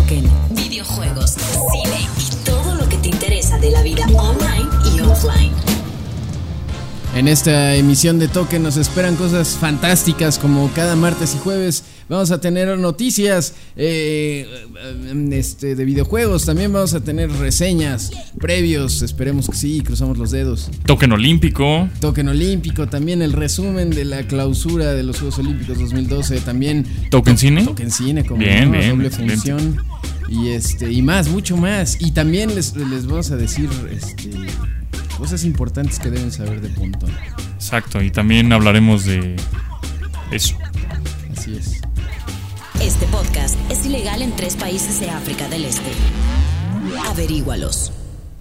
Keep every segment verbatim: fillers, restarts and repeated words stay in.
Token, videojuegos, cine y todo lo que te interesa de la vida online y offline. En esta emisión de Token nos esperan cosas fantásticas, como cada martes y jueves. Vamos a tener noticias eh, este, de videojuegos. También vamos a tener reseñas, previos. Esperemos que sí, cruzamos los dedos. Token olímpico. Token olímpico. También el resumen de la clausura de los Juegos Olímpicos dos mil doce. También Token to- cine. Token cine, como bien, no, bien, doble excelente. función. Y este y más, mucho más. Y también les, les vamos a decir este, cosas importantes que deben saber de Pontón. Exacto, y también hablaremos de eso. Así es. Este podcast es ilegal en tres países de África del Este. Averígualos.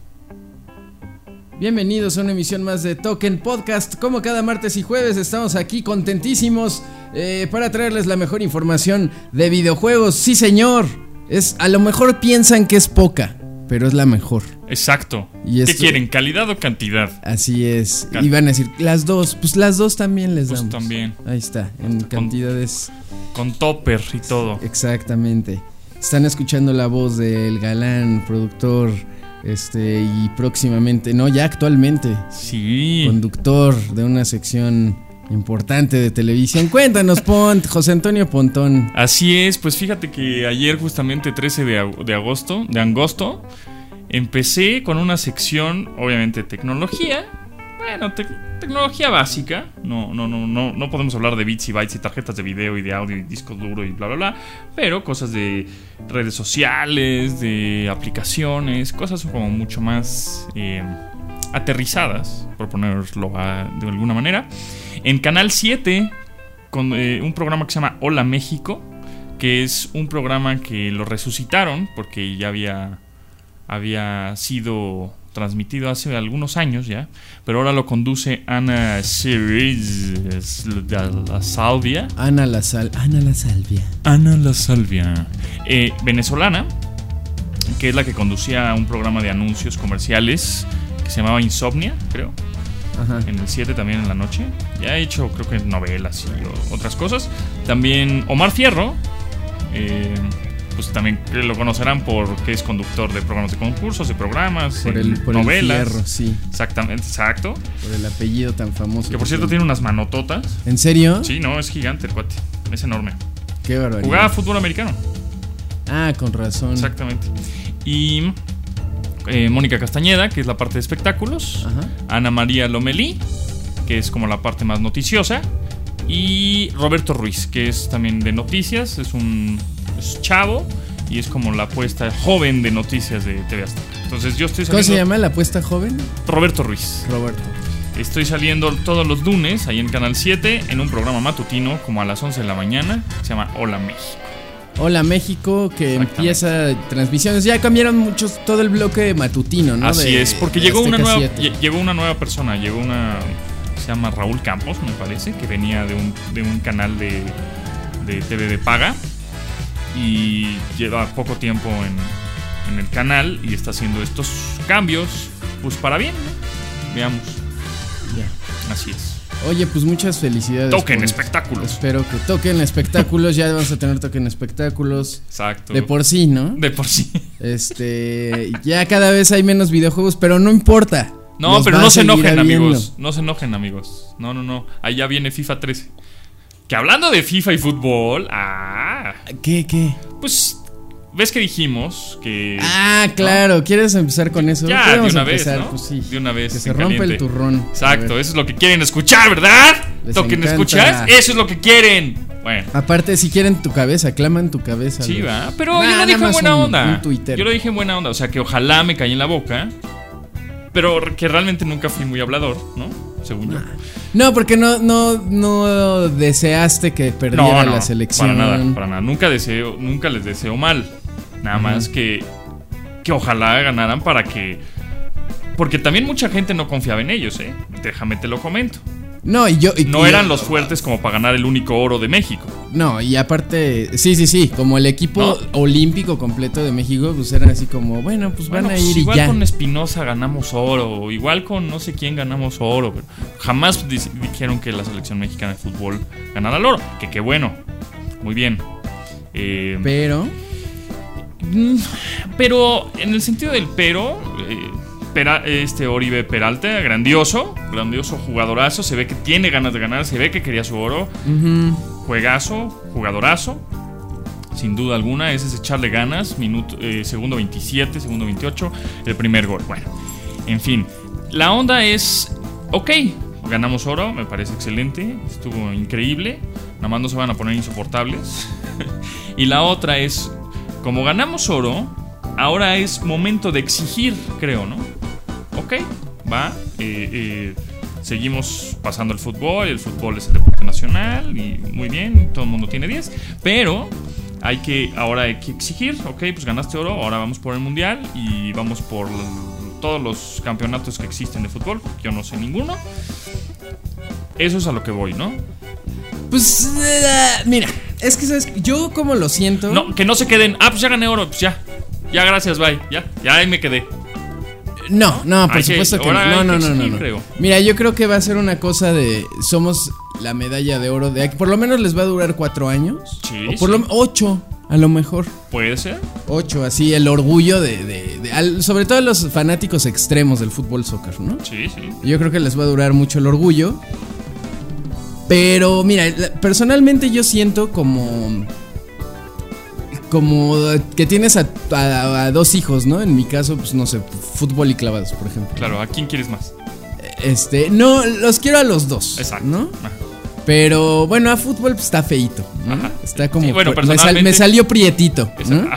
Bienvenidos a una emisión más de Token Podcast. Como cada martes y jueves estamos aquí contentísimos eh, para traerles la mejor información de videojuegos. Sí, señor. Es, a lo mejor piensan que es poca, pero es la mejor. Exacto. Y ¿Qué esto- quieren? ¿Calidad o cantidad? Así es. Cal- Y van a decir, las dos. Pues las dos también les Pues damos. también. Ahí está, en cantidades. Con topper y todo. Exactamente. Están escuchando la voz del galán productor, este, y próximamente, no, ya actualmente, Sí. conductor de una sección importante de televisión. Cuéntanos, Pont, José Antonio Pontón. Así es, pues fíjate que ayer justamente trece de, ag- de agosto, de agosto, empecé con una sección, obviamente tecnología. Bueno, te- tecnología básica. No, no, no, no, no podemos hablar de bits y bytes y tarjetas de video y de audio y disco duro y bla bla bla. Pero cosas de redes sociales, de aplicaciones, cosas como mucho más eh, aterrizadas, por ponerlo a- de alguna manera. En Canal siete, con eh, un programa que se llama Hola México, que es un programa que lo resucitaron porque ya había, había sido transmitido hace algunos años ya, pero ahora lo conduce Ana Ceres La Salvia. Ana la Sal, Ana la Salvia. Ana La Salvia, eh, venezolana, que es la que conducía un programa de anuncios comerciales que se llamaba Insomnia, creo. Ajá. En el siete también en la noche. Ya ha hecho, creo que novelas y o- otras cosas. También Omar Fierro, eh, pues también lo conocerán porque es conductor de programas de concursos, de programas, Por en el, por novelas. el fierro, sí. Exactamente, exacto. Por el apellido tan famoso. Que por cierto tiene unas manototas. ¿En serio? Sí, no, es gigante el cuate. Es enorme. Qué barbaridad. Jugaba fútbol americano. Ah, con razón. Exactamente. Y eh, Mónica Castañeda, que es la parte de espectáculos. Ajá. Ana María Lomelí, que es como la parte más noticiosa. Y Roberto Ruiz, que es también de noticias. Es un es chavo y es como la apuesta joven de noticias de T V Azteca. Entonces yo estoy ¿Cómo saliendo... se llama la apuesta joven? Roberto Ruiz. Roberto. Estoy saliendo todos los lunes ahí en Canal siete en un programa matutino como a las once de la mañana. Se llama Hola México. Hola México, que empieza transmisiones. Ya cambiaron muchos, todo el bloque matutino, ¿no? Así De- es, porque de llegó una Azteca nueva siete. lle- llegó una nueva persona, llegó una se llama Raúl Campos, me parece, que venía de un, de un canal de, de T V de paga y lleva poco tiempo en, en el canal y está haciendo estos cambios, pues para bien, ¿no? Veamos. Ya. Así es. Oye, pues muchas felicidades. Token por- espectáculos. Espero que toquen espectáculos. Ya vamos a tener toquen espectáculos. Exacto. De por sí, ¿no? De por sí. Este, ya cada vez hay menos videojuegos, pero no importa. No, Los pero va no a se seguir enojen, habiendo. amigos. No se enojen, amigos. No, no, no. Allá viene FIFA trece. Que hablando de FIFA y fútbol, ah, ¿Qué, qué? pues ves que dijimos que Ah, claro. ¿Quieres empezar con eso? ya de Podemos una vez, empezar, ¿no? Pues sí. De una vez. Que se en rompe el caliente. turrón. A Exacto, ver. eso es lo que quieren escuchar, ¿verdad? Les ¿Lo que encanta. escuchas? Eso es lo que quieren. Bueno. Aparte, si quieren tu cabeza, claman tu cabeza. Sí, los- va. Pero Nah, yo lo nada dije en más buena un- onda. un tuitero. Yo lo dije en buena onda. O sea, que ojalá me caí en la boca. Pero que realmente nunca fui muy hablador, ¿no? Según yo. No, porque no, no, no deseaste que perdiera No, no, la selección. para nada, para nada. Nunca deseo, nunca les deseo mal. Nada más que que ojalá ganaran para que, porque también mucha gente no confiaba en ellos, ¿eh? Déjame te lo comento. No, y yo. y- No y- eran los fuertes como para ganar el único oro de México. No, y aparte, sí, sí, sí, como el equipo ¿No? olímpico completo de México, pues eran así como, bueno, pues Bueno, van a pues ir y igual ya. con Espinosa ganamos oro, o igual con no sé quién ganamos oro, pero jamás di- dijeron que la selección mexicana de fútbol ganara el oro. Que qué bueno, muy bien. Eh, Pero, Pero en el sentido del pero, eh, Pera, este Oribe Peralta, grandioso, grandioso jugadorazo, se ve que tiene ganas de ganar, se ve que quería su oro. Uh-huh. Juegazo, jugadorazo, sin duda alguna. Ese es echarle ganas. Minuto, eh, segundo veintisiete, segundo veintiocho, el primer gol. Bueno, en fin, la onda es, ok, ganamos oro, me parece excelente, estuvo increíble, nada más no se van a poner insoportables. Y la otra es, como ganamos oro, ahora es momento de exigir, creo, ¿no? Ok, va, eh, eh, seguimos pasando el fútbol, el fútbol es el deporte nacional y muy bien, todo el mundo tiene diez, pero hay que, ahora hay que exigir, ok, pues ganaste oro, ahora vamos por el mundial y vamos por todos los campeonatos que existen de fútbol, yo no sé ninguno. Eso es a lo que voy, ¿no? Pues, uh, mira, es que ¿sabes? Yo como lo siento. No, que no se queden, ah, pues ya gané oro, pues ya, ya gracias, bye, ya, ya ahí me quedé. No, no, por hay supuesto que, que no, no, no, exigir, no, no, creo. Mira, yo creo que va a ser una cosa de, somos la medalla de oro de, por lo menos les va a durar cuatro años. Sí, o por sí. lo ocho, a lo mejor. Puede ser. Ocho, así el orgullo de, de, de al, sobre todo a los fanáticos extremos del fútbol soccer, ¿no? Sí, sí. Yo creo que les va a durar mucho el orgullo. Pero mira, personalmente yo siento como como que tienes a, a, a dos hijos, ¿no? En mi caso, pues no sé, fútbol y clavados, por ejemplo. Claro, ¿a quién quieres más? Este, no, los quiero a los dos. Exacto. ¿No? Ajá. Pero bueno, a fútbol pues, está feíto, ¿no? Ajá. Está como Sí, bueno, me, sal, personalmente, me salió prietito, ¿no?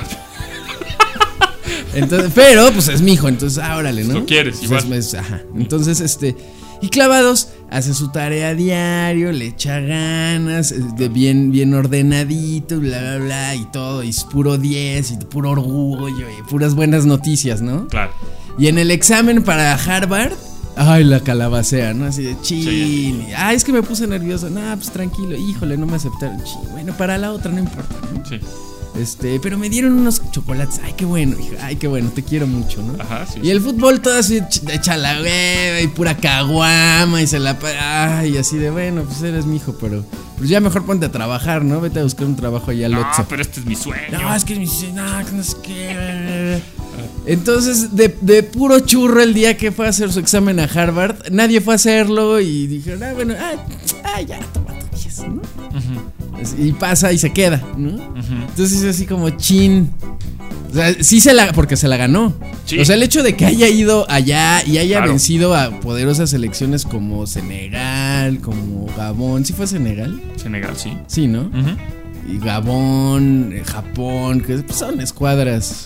Entonces, pero pues es mi hijo, entonces, ah, órale, ¿no? Tú quieres, pues igual. Es, es, ajá. Entonces, este, y clavados, hace su tarea diario, le echa ganas, de bien, bien ordenadito, bla, bla, bla, y todo, y es puro diez, y puro orgullo, y puras buenas noticias, ¿no? Claro. Y en el examen para Harvard, ay, la calabacea, ¿no? Así de chin. Sí. Ay, es que me puse nervioso. Nah, pues tranquilo, híjole, no me aceptaron. Chin. Bueno, para la otra no importa, ¿no? Sí. Este, pero me dieron unos chocolates. Ay, qué bueno, hija. Ay, qué bueno, te quiero mucho, ¿no? Ajá, sí. Y sí. El fútbol todo así, echa la hueva y pura caguama y se la. Ay, así de bueno, pues eres mi hijo, pero. Pues ya mejor ponte a trabajar, ¿no? Vete a buscar un trabajo allá al No, Otso. pero este es mi sueño. No, es que es mi sueño. No, que no sé qué. Entonces, de, de puro churro el día que fue a hacer su examen a Harvard, nadie fue a hacerlo y dijeron, ah, bueno, ah, ah ya, toma tu diez, ¿no? Uh-huh. Y pasa y se queda, ¿no? Uh-huh. Entonces es así como chin. O sea, sí se la, porque se la ganó. Sí. O sea, el hecho de que haya ido allá y haya claro. vencido a poderosas selecciones como Senegal, como Gabón. ¿Sí fue Senegal? Senegal, sí. Sí, ¿no? Uh-huh. Y Gabón, Japón, que son escuadras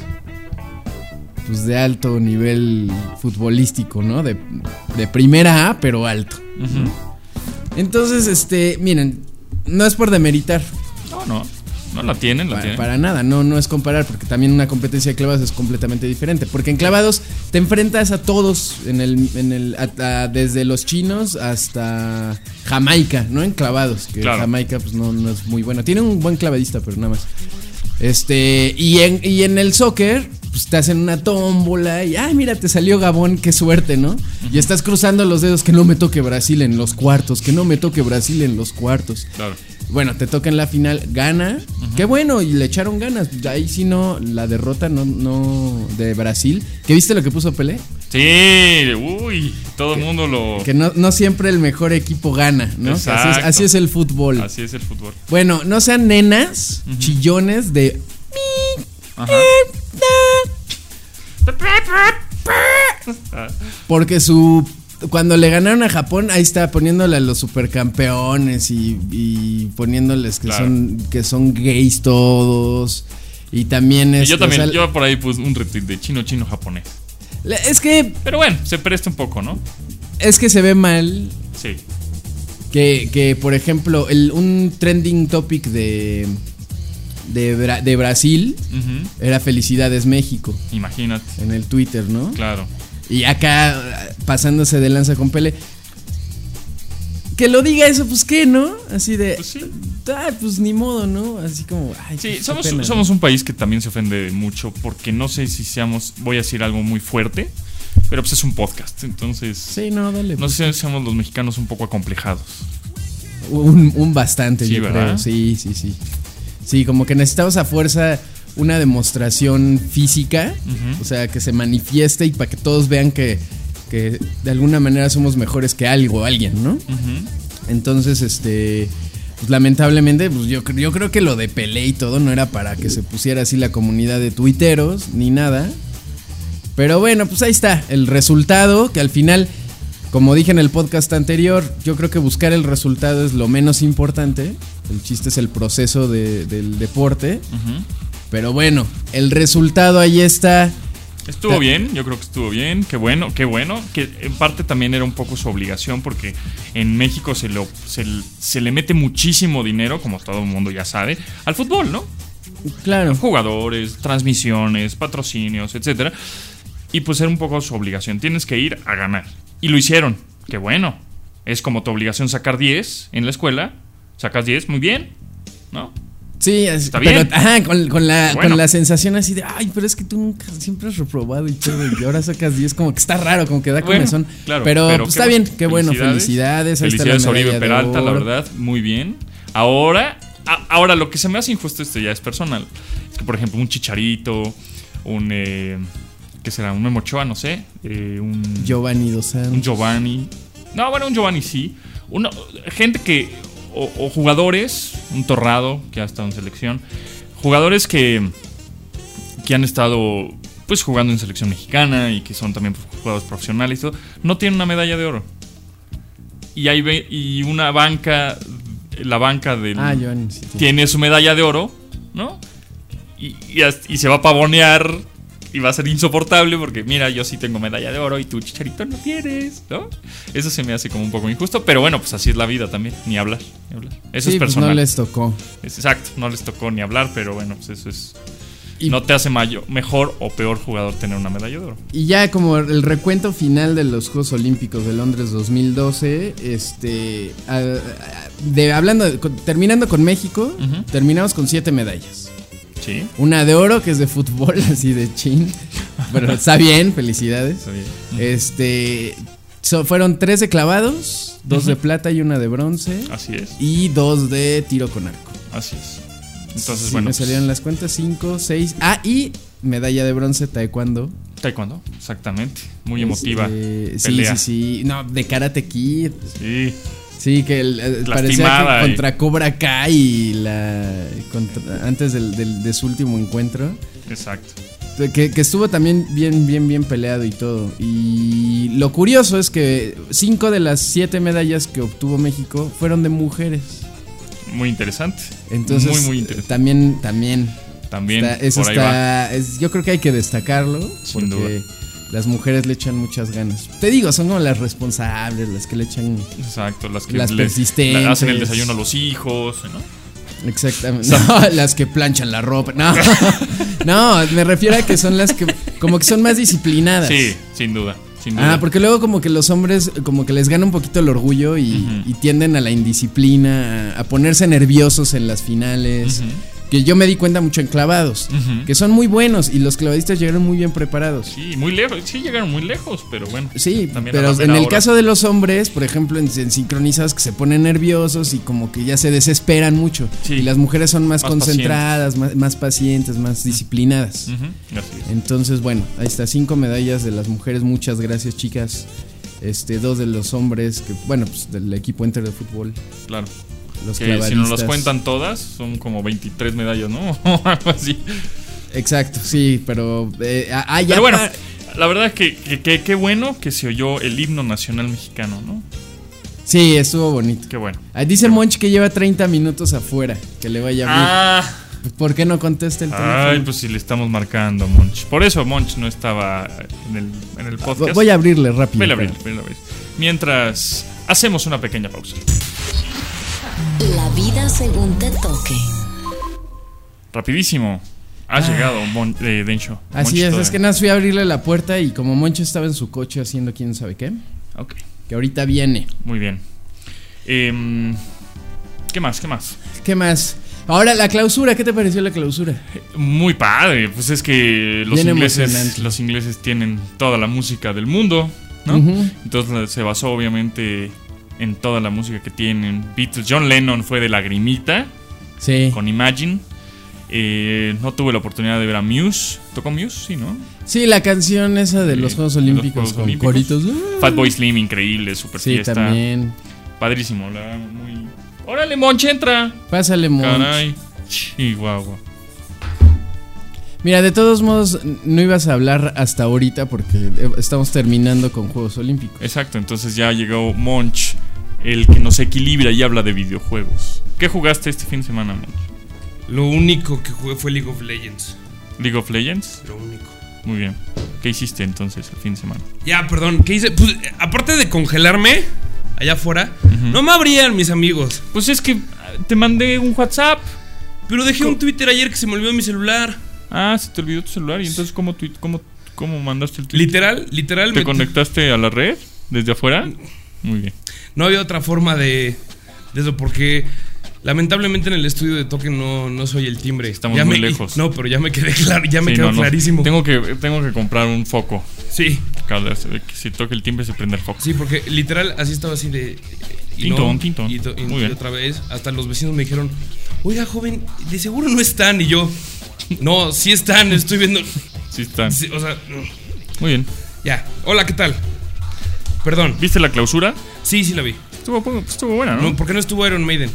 pues de alto nivel futbolístico, ¿no? De, de primera A, pero alto. Uh-huh. Entonces, este, miren, no es por demeritar. No, no, no la tienen, la para, tienen. Para nada, no, no es comparar, porque también una competencia de clavados es completamente diferente. Porque en clavados te enfrentas a todos, en el, en el, a, a, desde los chinos hasta Jamaica, ¿no? En clavados, que claro. Jamaica pues no, no es muy bueno. Tiene un buen clavadista, pero nada más. Este, y en, y en el soccer, pues te hacen una tómbola y, ay, mira, te salió Gabón, qué suerte, ¿no? Uh-huh. Y estás cruzando los dedos, que no me toque Brasil en los cuartos, que no me toque Brasil en los cuartos. Claro. Bueno, te toca en la final, gana, uh-huh. Qué bueno, y le echaron ganas. Ahí sí no, la derrota no, no de Brasil. ¿Qué viste lo que puso Pelé? Sí, uy, todo el mundo lo... Que no, no siempre el mejor equipo gana, ¿no? Así es, así es el fútbol. Así es el fútbol. Bueno, no sean nenas, uh-huh. chillones de... Ajá. Porque su... Cuando le ganaron a Japón, ahí está poniéndole a los supercampeones y, y poniéndoles que, claro. son, que son gays todos. Y también es... Y yo también, o sea, yo por ahí puse un retweet de chino, chino, japonés. Es que... Pero bueno, se presta un poco, ¿no? Es que se ve mal. Sí. Que, que por ejemplo, el, un trending topic de... De, Bra- de Brasil uh-huh. era Felicidades México. Imagínate. En el Twitter, ¿no? Claro. Y acá pasándose de lanza con Pelé. Que lo diga eso, pues qué, ¿no? Así de... Pues sí. Ah, pues ni modo, ¿no? Así como... Ay, sí, somos, pena, somos ¿no? un país que también se ofende mucho porque no sé si seamos... Voy a decir algo muy fuerte, pero pues es un podcast, entonces... Sí, no, dale. No pues. sé si seamos los mexicanos un poco acomplejados. Un, un bastante, sí, yo ¿verdad? creo. Sí, sí, sí. Sí, como que necesitamos a fuerza una demostración física, uh-huh. o sea, que se manifieste y para que todos vean que, que de alguna manera somos mejores que algo o alguien, ¿no? Uh-huh. Entonces, este, pues lamentablemente, pues yo, yo creo que lo de Pelé y todo no era para que se pusiera así la comunidad de tuiteros ni nada. Pero bueno, pues ahí está el resultado, que al final, como dije en el podcast anterior, yo creo que buscar el resultado es lo menos importante. El chiste es el proceso de, del deporte. Uh-huh. Pero bueno, el resultado ahí está. Estuvo bien, yo creo que estuvo bien. Qué bueno, qué bueno. Que en parte también era un poco su obligación, porque en México se, lo, se, se le mete muchísimo dinero, como todo el mundo ya sabe, al fútbol, ¿no? Claro. Jugadores, transmisiones, patrocinios, etcétera. Y pues era un poco su obligación. Tienes que ir a ganar. Y lo hicieron. Qué bueno. Es como tu obligación sacar diez en la escuela. Sacas diez, muy bien, ¿no? Sí, está pero, bien. Ajá, con, con, la, bueno. con la sensación así de, ay, pero es que tú nunca siempre has reprobado y todo, y ahora sacas diez, como que está raro, como que da bueno, comezón. Claro, pero, pero pues, qué está bien, bueno. qué bueno, felicidades. Ahí Felicidades está a la Oribe Peralta, la verdad, muy bien. Ahora, a, ahora lo que se me hace injusto, esto ya es personal, es que por ejemplo un Chicharito, un... Eh, ¿qué será? Un Memo Ochoa, no sé. Eh, un Giovanni Dos Santos. Un Giovanni. No, bueno, un Giovanni sí. Uno, gente que... O, o jugadores, un Torrado, que ha estado en selección. Jugadores que... Que han estado... Pues jugando en selección mexicana y que son también jugadores profesionales y todo. No tienen una medalla de oro. Y hay y una banca... La banca del... Ah, Giovanni, sí, sí. Tiene su medalla de oro, ¿no? Y, y, y se va a pavonear... Y va a ser insoportable porque, mira, yo sí tengo medalla de oro y tú, Chicharito, no tienes, ¿no? Eso se me hace como un poco injusto, pero bueno, pues así es la vida también, ni hablar, ni hablar. Eso sí, es personal. Pues no les tocó. Es, exacto, no les tocó ni hablar, pero bueno, pues eso es... Y, no te hace mayor, mejor o peor jugador tener una medalla de oro. Y ya como el recuento final de los Juegos Olímpicos de Londres dos mil doce, este, a, a, de, hablando, de, terminando con México, uh-huh. terminamos con siete medallas. Sí. Una de oro, que es de fútbol, así de chin. Pero está bien, felicidades. Está bien. Uh-huh. Este, so, fueron tres de clavados, dos uh-huh. de plata y una de bronce. Así es. Y dos de tiro con arco. Así es. Entonces, sí, bueno. Me pues, salieron las cuentas, cinco, seis. Ah, y medalla de bronce, taekwondo. Taekwondo, exactamente. Muy emotiva. Este, pelea. Sí, sí, sí. No, de Karate Kid. Sí. Sí, que el, parecía que contra Cobra Kai y la contra, antes del, del, de su último encuentro. Exacto. Que, que estuvo también bien, bien, bien peleado y todo. Y lo curioso es que cinco de las siete medallas que obtuvo México fueron de mujeres. Muy interesante. Entonces, muy, muy interesante. También, también. También. Está, eso por ahí está. Va. Es, yo creo que hay que destacarlo. Sin porque duda. Las mujeres le echan muchas ganas. Te digo, son como las responsables, las que le echan. Exacto, las que las le, persistentes. Le hacen el desayuno a los hijos, ¿no? Exactamente. No, las que planchan la ropa. No. No, me refiero a que son las que como que son más disciplinadas. Sí, sin duda, sin duda. Ah, porque luego como que los hombres como que les gana un poquito el orgullo y, uh-huh. y tienden a la indisciplina, a, a ponerse nerviosos en las finales. Uh-huh. Que yo me di cuenta mucho en clavados, uh-huh. que son muy buenos y los clavadistas llegaron muy bien preparados. Sí, muy lejos, sí llegaron muy lejos, pero bueno. Sí, pero en el hora. caso de los hombres, por ejemplo, en, en sincronizadas que se ponen nerviosos y como que ya se desesperan mucho. Sí. Y las mujeres son más, más concentradas, pacientes. Más, más pacientes, más disciplinadas. Uh-huh. Así es. Entonces, bueno, ahí está, cinco medallas de las mujeres, muchas gracias, chicas. Este, dos de los hombres, que bueno, pues del equipo entero de fútbol. Claro. Los que si nos las cuentan todas, son como veintitrés medallas, ¿no? Algo así. Exacto, sí, pero... Eh, ah, ya pero bueno, pa- la verdad es que qué que, que bueno que se oyó el himno nacional mexicano, ¿no? Sí, estuvo bonito. Qué bueno. Ah, dice Monch que lleva treinta minutos afuera, que le vaya bien. Ah. ¿Por qué no contesta el teléfono? Ay, pues si le estamos marcando a Monch. Por eso Monch no estaba en el, en el podcast. Voy a abrirle rápido. Voy a abrirle, voy a abrirle. Mientras hacemos una pequeña pausa. La vida según te toque. Rapidísimo. Has ah. llegado, Mon- eh, Densho. Así Monch es, todavía. es que nada, fui a abrirle la puerta y como Moncho estaba en su coche haciendo quién sabe qué. Ok. Que ahorita viene. Muy bien. Eh, ¿Qué más? ¿Qué más? ¿Qué más? Ahora la clausura, ¿qué te pareció la clausura? Muy padre, pues es que los Bien ingleses, los ingleses tienen toda la música del mundo, ¿no? Uh-huh. Entonces se basó obviamente en toda la música que tienen. Beatles, John Lennon fue de Lagrimita, sí, con Imagine. Eh, no tuve la oportunidad de ver a Muse. ¿Tocó Muse? Sí, ¿no? Sí, la canción esa de los Sí, Juegos de los Olímpicos Juegos con Olímpicos. coritos. Fatboy Slim, increíble, super Sí, fiesta. también. Padrísimo, la verdad, muy... ¡Órale, Monch, entra! Pásale, Monch. Caray. Chihuahua. Mira, de todos modos, no ibas a hablar hasta ahorita porque estamos terminando con Juegos Olímpicos. Exacto, entonces ya llegó Monch, el que nos equilibra y habla de videojuegos. ¿Qué jugaste este fin de semana, Monch? Lo único que jugué fue League of Legends. ¿League of Legends? Lo único. Muy bien. ¿Qué hiciste entonces el fin de semana? Ya, perdón, ¿qué hice? Pues, aparte de congelarme allá afuera, Ujú. no me abrían mis amigos. Pues es que te mandé un WhatsApp. Pero dejé un Twitter ayer que se me olvidó mi celular. Ah, se te olvidó tu celular. ¿Y entonces cómo, tuit- cómo, cómo mandaste el tweet? Literal, literal. ¿Te me- conectaste a la red desde afuera? Muy bien. No había otra forma de, de eso, porque lamentablemente en el estudio de Token no, no soy el timbre. Estamos Ya muy me- lejos. No, pero ya me quedé claro, ya me Sí, quedó no, no. clarísimo. Tengo que, tengo que comprar un foco. Sí, Cada vez que si toca el timbre se prende el foco. sí, porque literal así estaba así de. Y Tintón, tintón. Y, to- y- Muy y bien. otra vez, hasta los vecinos me dijeron: oiga, joven, de seguro no están. Y yo, no, sí están, estoy viendo. Sí están. Sí, o sea, no. Muy bien. Ya, hola, ¿qué tal? Perdón, ¿Viste la clausura? sí, sí la vi. Estuvo, estuvo buena, ¿no? No, ¿por qué no estuvo Iron Maiden?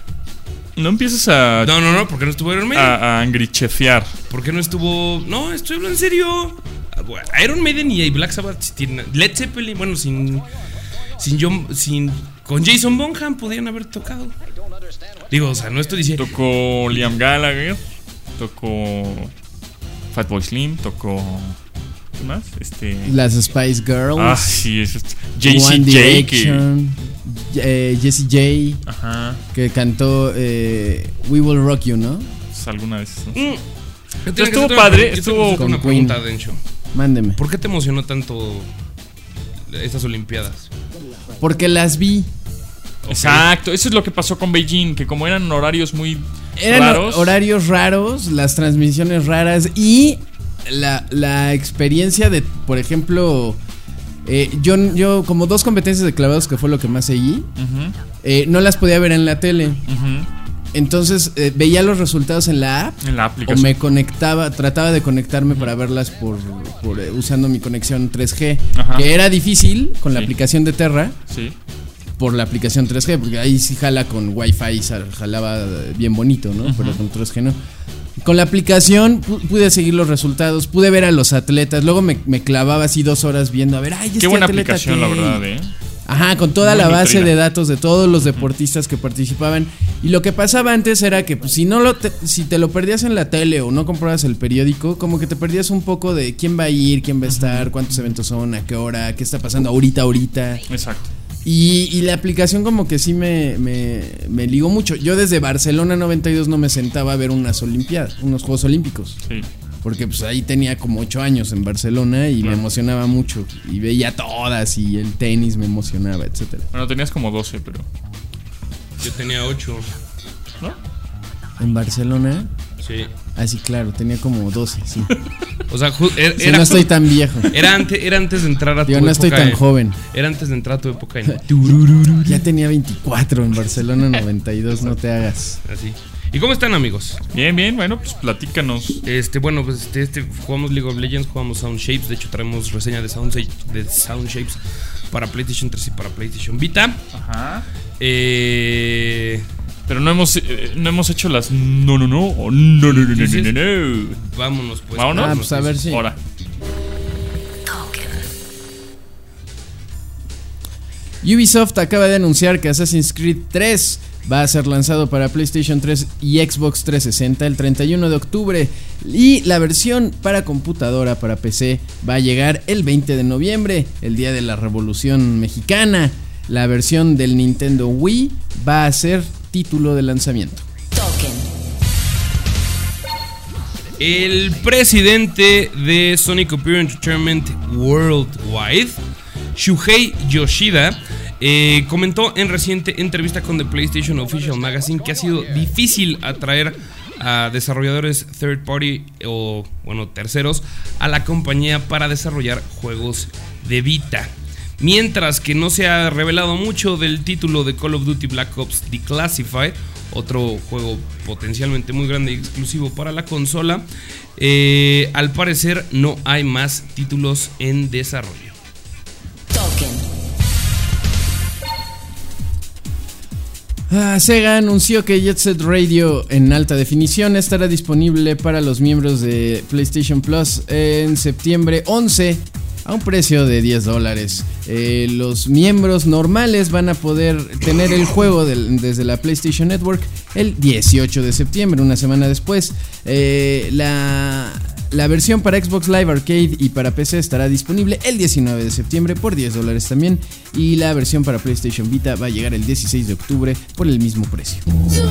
No empieces a, No, no, no, ¿por qué no estuvo Iron Maiden? a, a angrichefear. ¿Por qué no estuvo.? No, estoy hablando en serio. Ah, bueno, Iron Maiden y Black Sabbath sí tienen- Led Zeppelin, bueno, sin. Sin John. Sin. Con Jason Bonham podían haber tocado. Digo, o sea, no estoy diciendo. Tocó Liam Gallagher, tocó Fatboy Slim, tocó... ¿Qué más? Este... Las Spice Girls. Ah, sí, es este, One J C J que... Direction, eh, Jessie J, Ajá, que cantó eh, We Will Rock You, ¿no? es alguna de esas. Mm. Yo tengo que estuvo hacerte padre, una- yo tengo que estuvo hacerte una con pregunta, Queen. Dencho. Mándeme. ¿Por qué te emocionó tanto estas Olimpiadas? Porque las vi. Exacto, eso es lo que pasó con Beijing, que como eran horarios muy Eran raros... horarios raros, las transmisiones raras y la, la experiencia de, por ejemplo, eh, yo, yo como dos competencias de clavados que fue lo que más seguí, Ujú, eh, no las podía ver en la tele. ujú, Entonces eh, veía los resultados en la app en la o aplicación. me conectaba, trataba de conectarme para verlas por, por eh, usando mi conexión tres G, Ajá. que era difícil con la Sí. aplicación de Terra. Sí, Por la aplicación tres G, porque ahí sí jala con Wi-Fi, sal- jalaba bien bonito, ¿no? Pero con tres G no. Con la aplicación pu- pude seguir los resultados, pude ver a los atletas, luego me, me clavaba así dos horas viendo, a ver, ay, este qué buena atleta aplicación, qué. la verdad, ¿eh? Ajá, con toda Muy la base nutrida. de datos de todos los deportistas que participaban. Y lo que pasaba antes era que pues, si no lo te, si te lo perdías en la tele o no comprabas el periódico, como que te perdías un poco de quién va a ir, quién va a estar, cuántos eventos son, a qué hora, qué está pasando ahorita, ahorita. Exacto. Y, y la aplicación como que sí me, me, me ligó mucho. Yo desde Barcelona noventa y dos no me sentaba a ver unas olimpiadas, unos Juegos Olímpicos. Sí. Porque pues ahí tenía como ocho años en Barcelona y Claro. me emocionaba mucho. Y veía todas y el tenis me emocionaba, etcétera. Bueno, tenías como doce, pero... Yo tenía ocho. ¿No? En Barcelona, Sí. ah sí, claro, tenía como doce, sí. O sea, ju- era, Sí, era- no estoy tan viejo. era antes, era antes de entrar a tu Yo no estoy época tan en- joven. Era antes de entrar a tu época en. Ya tenía veinticuatro en Barcelona noventa y dos, no te hagas. Así. ¿Y cómo están, amigos? Bien, bien, bueno, pues platícanos. Este, bueno, pues este, este jugamos League of Legends, jugamos Sound Shapes. De hecho, traemos reseña de Sound, de Sound Shapes para PlayStation tres y para PlayStation Vita. Ajá. Eh, Pero no hemos, eh, no hemos hecho las no, no, no, o no, no, no, no, no, no, no. vámonos, pues. Vámonos. Ah, pues a ver si. Ahora. Ubisoft acaba de anunciar que Assassin's Creed tres va a ser lanzado para PlayStation tres y Xbox trescientos sesenta el treinta y uno de octubre y la versión para computadora para P C va a llegar el veinte de noviembre, el día de la Revolución Mexicana. La versión del Nintendo Wii va a ser título de lanzamiento. Token. El presidente de Sony Computer Entertainment Worldwide, Shuhei Yoshida, eh, comentó en reciente entrevista con The PlayStation Official Magazine que ha sido difícil atraer a desarrolladores third party o, bueno, terceros a la compañía para desarrollar juegos de Vita. Mientras que no se ha revelado mucho del título de Call of Duty Black Ops Declassified otro juego potencialmente muy grande y exclusivo para la consola. Eh, al parecer no hay más títulos en desarrollo. Token. Ah, Sega anunció que Jet Set Radio en alta definición estará disponible para los miembros de PlayStation Plus en septiembre once a un precio de diez dólares. Eh, los miembros normales van a poder tener el juego del, desde la PlayStation Network el dieciocho de septiembre, una semana después. Eh, la... La versión para Xbox Live Arcade y para P C estará disponible el diecinueve de septiembre por diez dólares también. Y la versión para PlayStation Vita va a llegar el dieciséis de octubre por el mismo precio.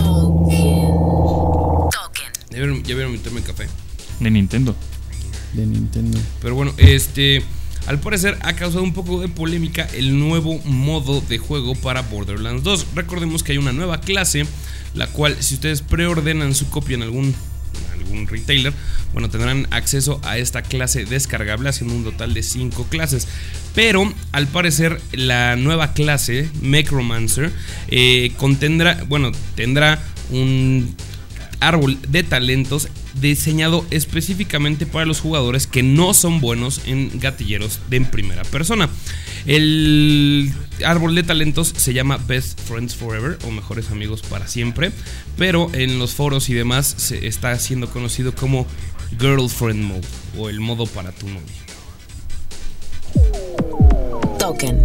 Ya vieron, ya vieron mi termo de café. De Nintendo. De Nintendo. Pero bueno, este... al parecer ha causado un poco de polémica el nuevo modo de juego para Borderlands dos. Recordemos que hay una nueva clase, la cual si ustedes preordenan su copia en algún... algún retailer, bueno, tendrán acceso a esta clase descargable, haciendo un total de cinco clases. Pero al parecer la nueva clase Necromancer eh, contendrá, bueno, tendrá un árbol de talentos diseñado específicamente para los jugadores que no son buenos en gatilleros de en primera persona. El árbol de talentos se llama Best Friends Forever, o mejores amigos para siempre, pero en los foros y demás se está siendo conocido como Girlfriend Mode, o el modo para tu novia. Token.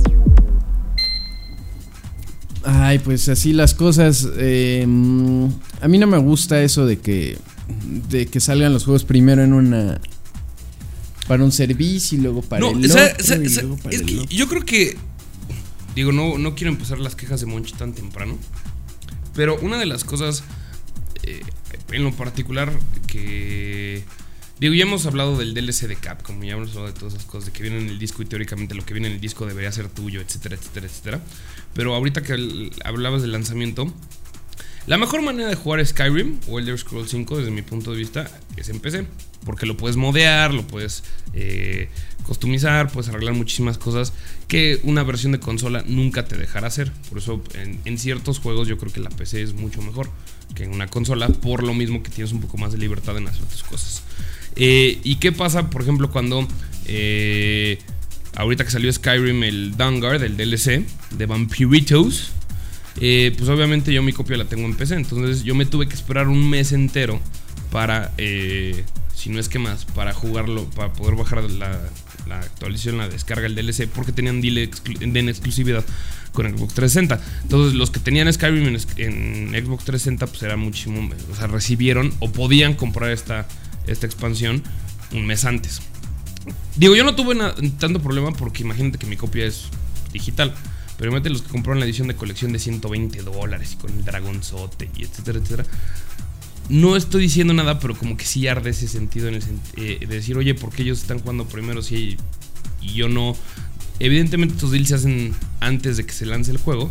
Ay, pues así las cosas. Eh, a mí no me gusta eso de que de que salgan los juegos primero en una para un servicio y luego para no, el o sea, otro. o sea, Y o sea, luego para es el que otro. yo creo que digo, no, no quiero empezar las quejas de Monchi tan temprano, pero una de las cosas eh, en lo particular que digo, ya hemos hablado del D L C de Capcom, ya hemos hablado de todas esas cosas, de que viene en el disco y teóricamente lo que viene en el disco debería ser tuyo, etcétera, etcétera, etcétera. Pero ahorita que el, hablabas del lanzamiento, la mejor manera de jugar Skyrim o Elder Scrolls cinco desde mi punto de vista es en P C, porque lo puedes modear, lo puedes eh, customizar, puedes arreglar muchísimas cosas que una versión de consola nunca te dejará hacer. Por eso en, en ciertos juegos yo creo que la P C es mucho mejor que en una consola, por lo mismo que tienes un poco más de libertad en hacer tus cosas. Eh, ¿Y qué pasa, por ejemplo, cuando eh, ahorita que salió Skyrim, el Dawnguard, el D L C de Vampiritos? Eh, pues obviamente yo mi copia la tengo en P C, entonces yo me tuve que esperar un mes entero para, eh, si no es que más, para jugarlo, para poder bajar la, la actualización, la descarga, el D L C, porque tenían deal exclu- en exclusividad con Xbox trescientos sesenta. Entonces los que tenían Skyrim en, en Xbox trescientos sesenta pues era muchísimo, o sea, recibieron o podían comprar esta, esta expansión un mes antes. Digo, yo no tuve na- tanto problema porque imagínate que mi copia es digital. Pero imagínate los que compraron la edición de colección de ciento veinte dólares y con el dragonzote y etcétera, etcétera. No estoy diciendo nada, pero como que sí arde ese sentido en el sent- eh, de decir, oye, ¿por qué ellos están jugando primero si y yo no? Evidentemente estos deals se hacen antes de que se lance el juego.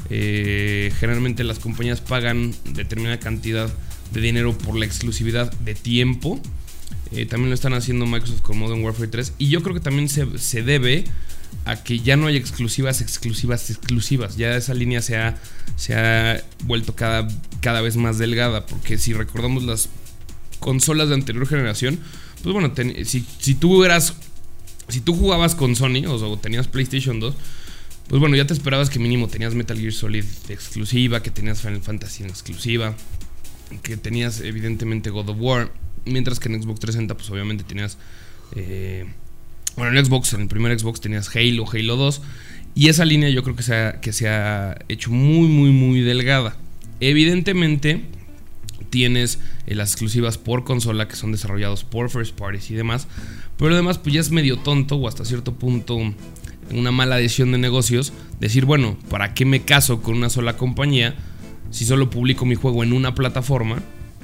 Eh, generalmente las compañías pagan determinada cantidad de dinero por la exclusividad de tiempo. Eh, también lo están haciendo Microsoft con Modern Warfare tres. Y yo creo que también se, se debe a que ya no hay exclusivas, exclusivas, exclusivas. Ya esa línea se ha, se ha vuelto cada, cada vez más delgada. Porque si recordamos las consolas de anterior generación, pues bueno, ten, si, si tú eras, si tú jugabas con Sony o, o tenías PlayStation dos, pues bueno, ya te esperabas que mínimo tenías Metal Gear Solid exclusiva, que tenías Final Fantasy en exclusiva, que tenías evidentemente God of War. Mientras que en Xbox trescientos sesenta pues obviamente tenías eh, bueno, en Xbox, en el primer Xbox tenías Halo, Halo dos. Y esa línea yo creo que se ha, que se ha hecho muy, muy, muy delgada. Evidentemente tienes eh, las exclusivas por consola que son desarrollados por first parties y demás. Pero además pues ya es medio tonto o hasta cierto punto una mala decisión de negocios decir, bueno, ¿para qué me caso con una sola compañía si solo publico mi juego en una plataforma?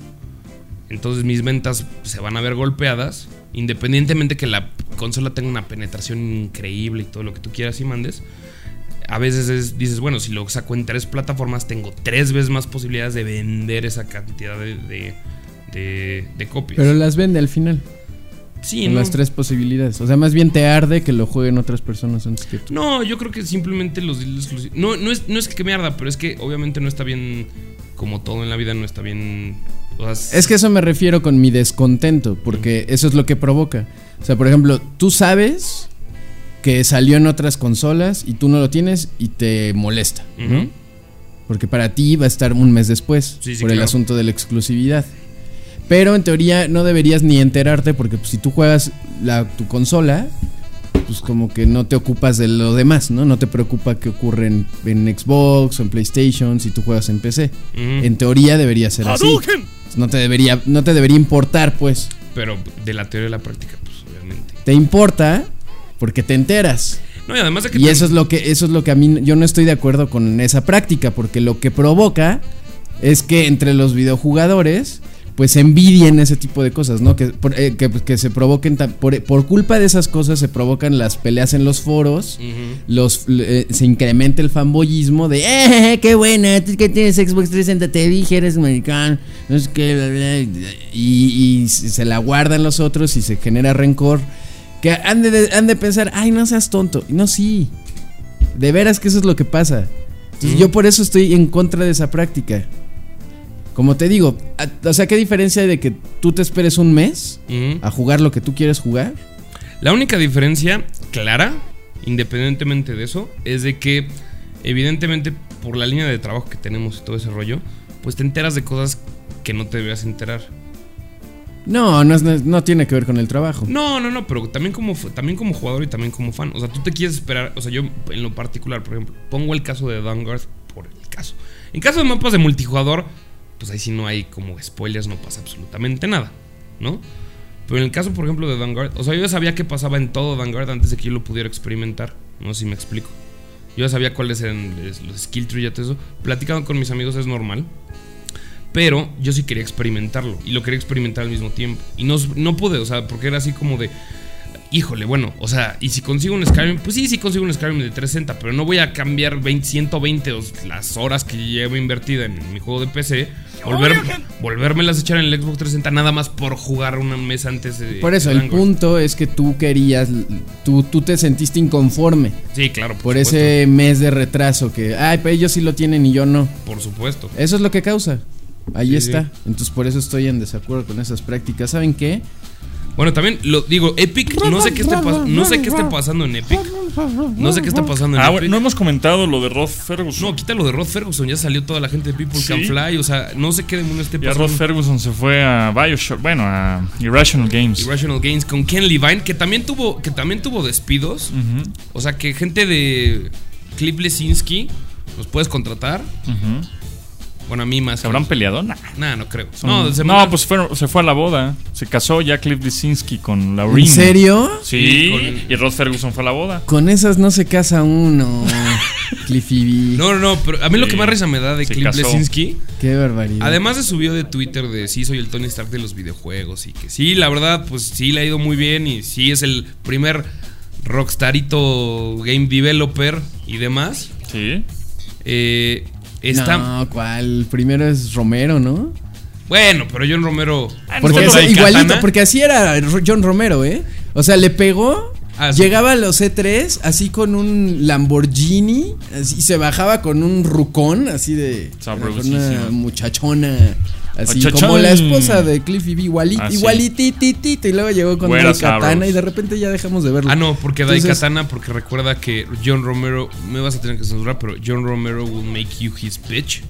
Entonces mis ventas se van a ver golpeadas, independientemente que la consola tenga una penetración increíble y todo lo que tú quieras y mandes. A veces es, dices, bueno, si lo saco en tres plataformas, tengo tres veces más posibilidades de vender esa cantidad de, de, de, de copias. Pero las vende al final. Sí, con no. las tres posibilidades. O sea, más bien te arde que lo jueguen otras personas antes que tú. No, yo creo que simplemente los deals exclusivos. No, no es, no es que me arda, pero es que obviamente no está bien como todo en la vida no está bien. O sea, es que eso me refiero con mi descontento, porque eso es lo que provoca. O sea, por ejemplo, tú sabes que salió en otras consolas y tú no lo tienes y te molesta, ¿no? Uh-huh. Porque para ti va a estar un mes después, sí, sí, por claro. el asunto de la exclusividad. Pero en teoría no deberías ni enterarte, porque pues, si tú juegas la, tu consola, pues como que no te ocupas de lo demás, ¿no? No te preocupa qué ocurre en, en Xbox o en PlayStation si tú juegas en P C. Uh-huh. En teoría debería ser así. No te debería, no te debería importar, pues. Pero de la teoría a la práctica, pues obviamente. Te importa porque te enteras. No, y además de que y te... eso es lo que eso es lo que a mí yo no estoy de acuerdo con esa práctica, porque lo que provoca es que entre los videojugadores pues envidien ese tipo de cosas, ¿no? Que, por, eh, que, que se provoquen por, por culpa de esas cosas se provocan las peleas en los foros, uh-huh. los eh, se incrementa el fanboyismo de eh, qué buena, tú que tienes Xbox trescientos sesenta, te dije, eres americano, no sé qué, bla, bla, y, y se la guardan los otros y se genera rencor. Que han de, han de pensar, ay, no seas tonto. No, sí. De veras que eso es lo que pasa. Entonces, mm. yo por eso estoy en contra de esa práctica. Como te digo, a, o sea, ¿qué diferencia hay de que tú te esperes un mes mm. a jugar lo que tú quieres jugar? La única diferencia clara, independientemente de eso, es de que, evidentemente, por la línea de trabajo que tenemos y todo ese rollo, pues te enteras de cosas que no te deberías enterar. No, no, es, no tiene que ver con el trabajo. No, no, no, pero también como, también como jugador y también como fan. O sea, tú te quieres esperar. O sea, yo en lo particular, por ejemplo, pongo el caso de Vanguard por el caso. En caso de mapas de multijugador, pues ahí sí no hay como spoilers, no pasa absolutamente nada, ¿no? Pero en el caso, por ejemplo, de Vanguard, o sea, yo ya sabía qué pasaba en todo Vanguard antes de que yo lo pudiera experimentar. No sé si me explico. Yo ya sabía cuáles eran los skill tree y todo eso. Platicando con mis amigos es normal. Pero yo sí quería experimentarlo. Y lo quería experimentar al mismo tiempo. Y no, no pude, o sea, porque era así como de híjole, bueno, o sea, y si consigo un Skyrim, pues sí, sí consigo un Skyrim de trescientos sesenta, pero no voy a cambiar veinte, ciento veinte las horas que llevo invertida en mi juego de P C, volver, volvérmelas a echar en el Xbox trescientos sesenta nada más por jugar una mes antes de... Por eso, el punto es que tú querías, tú, tú te sentiste inconforme. Sí, claro. Por, por ese mes de retraso que, ay, pues ellos sí lo tienen y yo no. Por supuesto. Eso es lo que causa. Ahí sí, está. Sí. Entonces por eso estoy en desacuerdo con esas prácticas. ¿Saben qué? Bueno, también lo digo, Epic, no sé qué esté pas- no sé qué esté pasando en Epic. No sé qué está pasando en ah, Epic. Bueno, no hemos comentado lo de Rod Ferguson. No, quita lo de Rod Ferguson, ya salió toda la gente de People ¿Sí? Can Fly, o sea, no sé qué demonios esté pasando. Ya Rod Ferguson se fue a BioShock, bueno, a Irrational Games. Irrational Games con Ken Levine, que también tuvo que también tuvo despidos. Uh-huh. O sea, que gente de Cliff Lesinski los puedes contratar. Uh-huh. Bueno, a mí más. ¿Se habrán peleado? Nah, nah no creo. Son... No, se no pues fue, se fue a la boda. Se casó ya Cliff Lesinski con Laureen. ¿En serio? Sí, y, con... y Rod Ferguson fue a la boda. Con esas no se casa uno, Cliffy B. No, no, no, pero a mí sí, lo que más risa me da de Cliff casó. Lesinski. Qué barbaridad. Además de subió de Twitter de sí, soy el Tony Stark de los videojuegos. Y que sí, la verdad, pues sí le ha ido muy bien. Y sí es el primer rockstarito game developer y demás. Sí. Eh... Está... No, ¿cuál? Primero es Romero, ¿no? Bueno, pero John Romero... Porque es igualito, porque así era John Romero, ¿eh? O sea, le pegó, ah, sí. Llegaba a los E tres así con un Lamborghini, así, y se bajaba con un rucón, así de... Una muchachona... Así Ochachón. Como la esposa de Cliffy B, igualit, ah, igualitititito, y luego llegó con Daikatana y de repente ya dejamos de verlo. Ah, no, porque Daikatana, porque recuerda que John Romero, me vas a tener que censurar, pero John Romero will make you his bitch.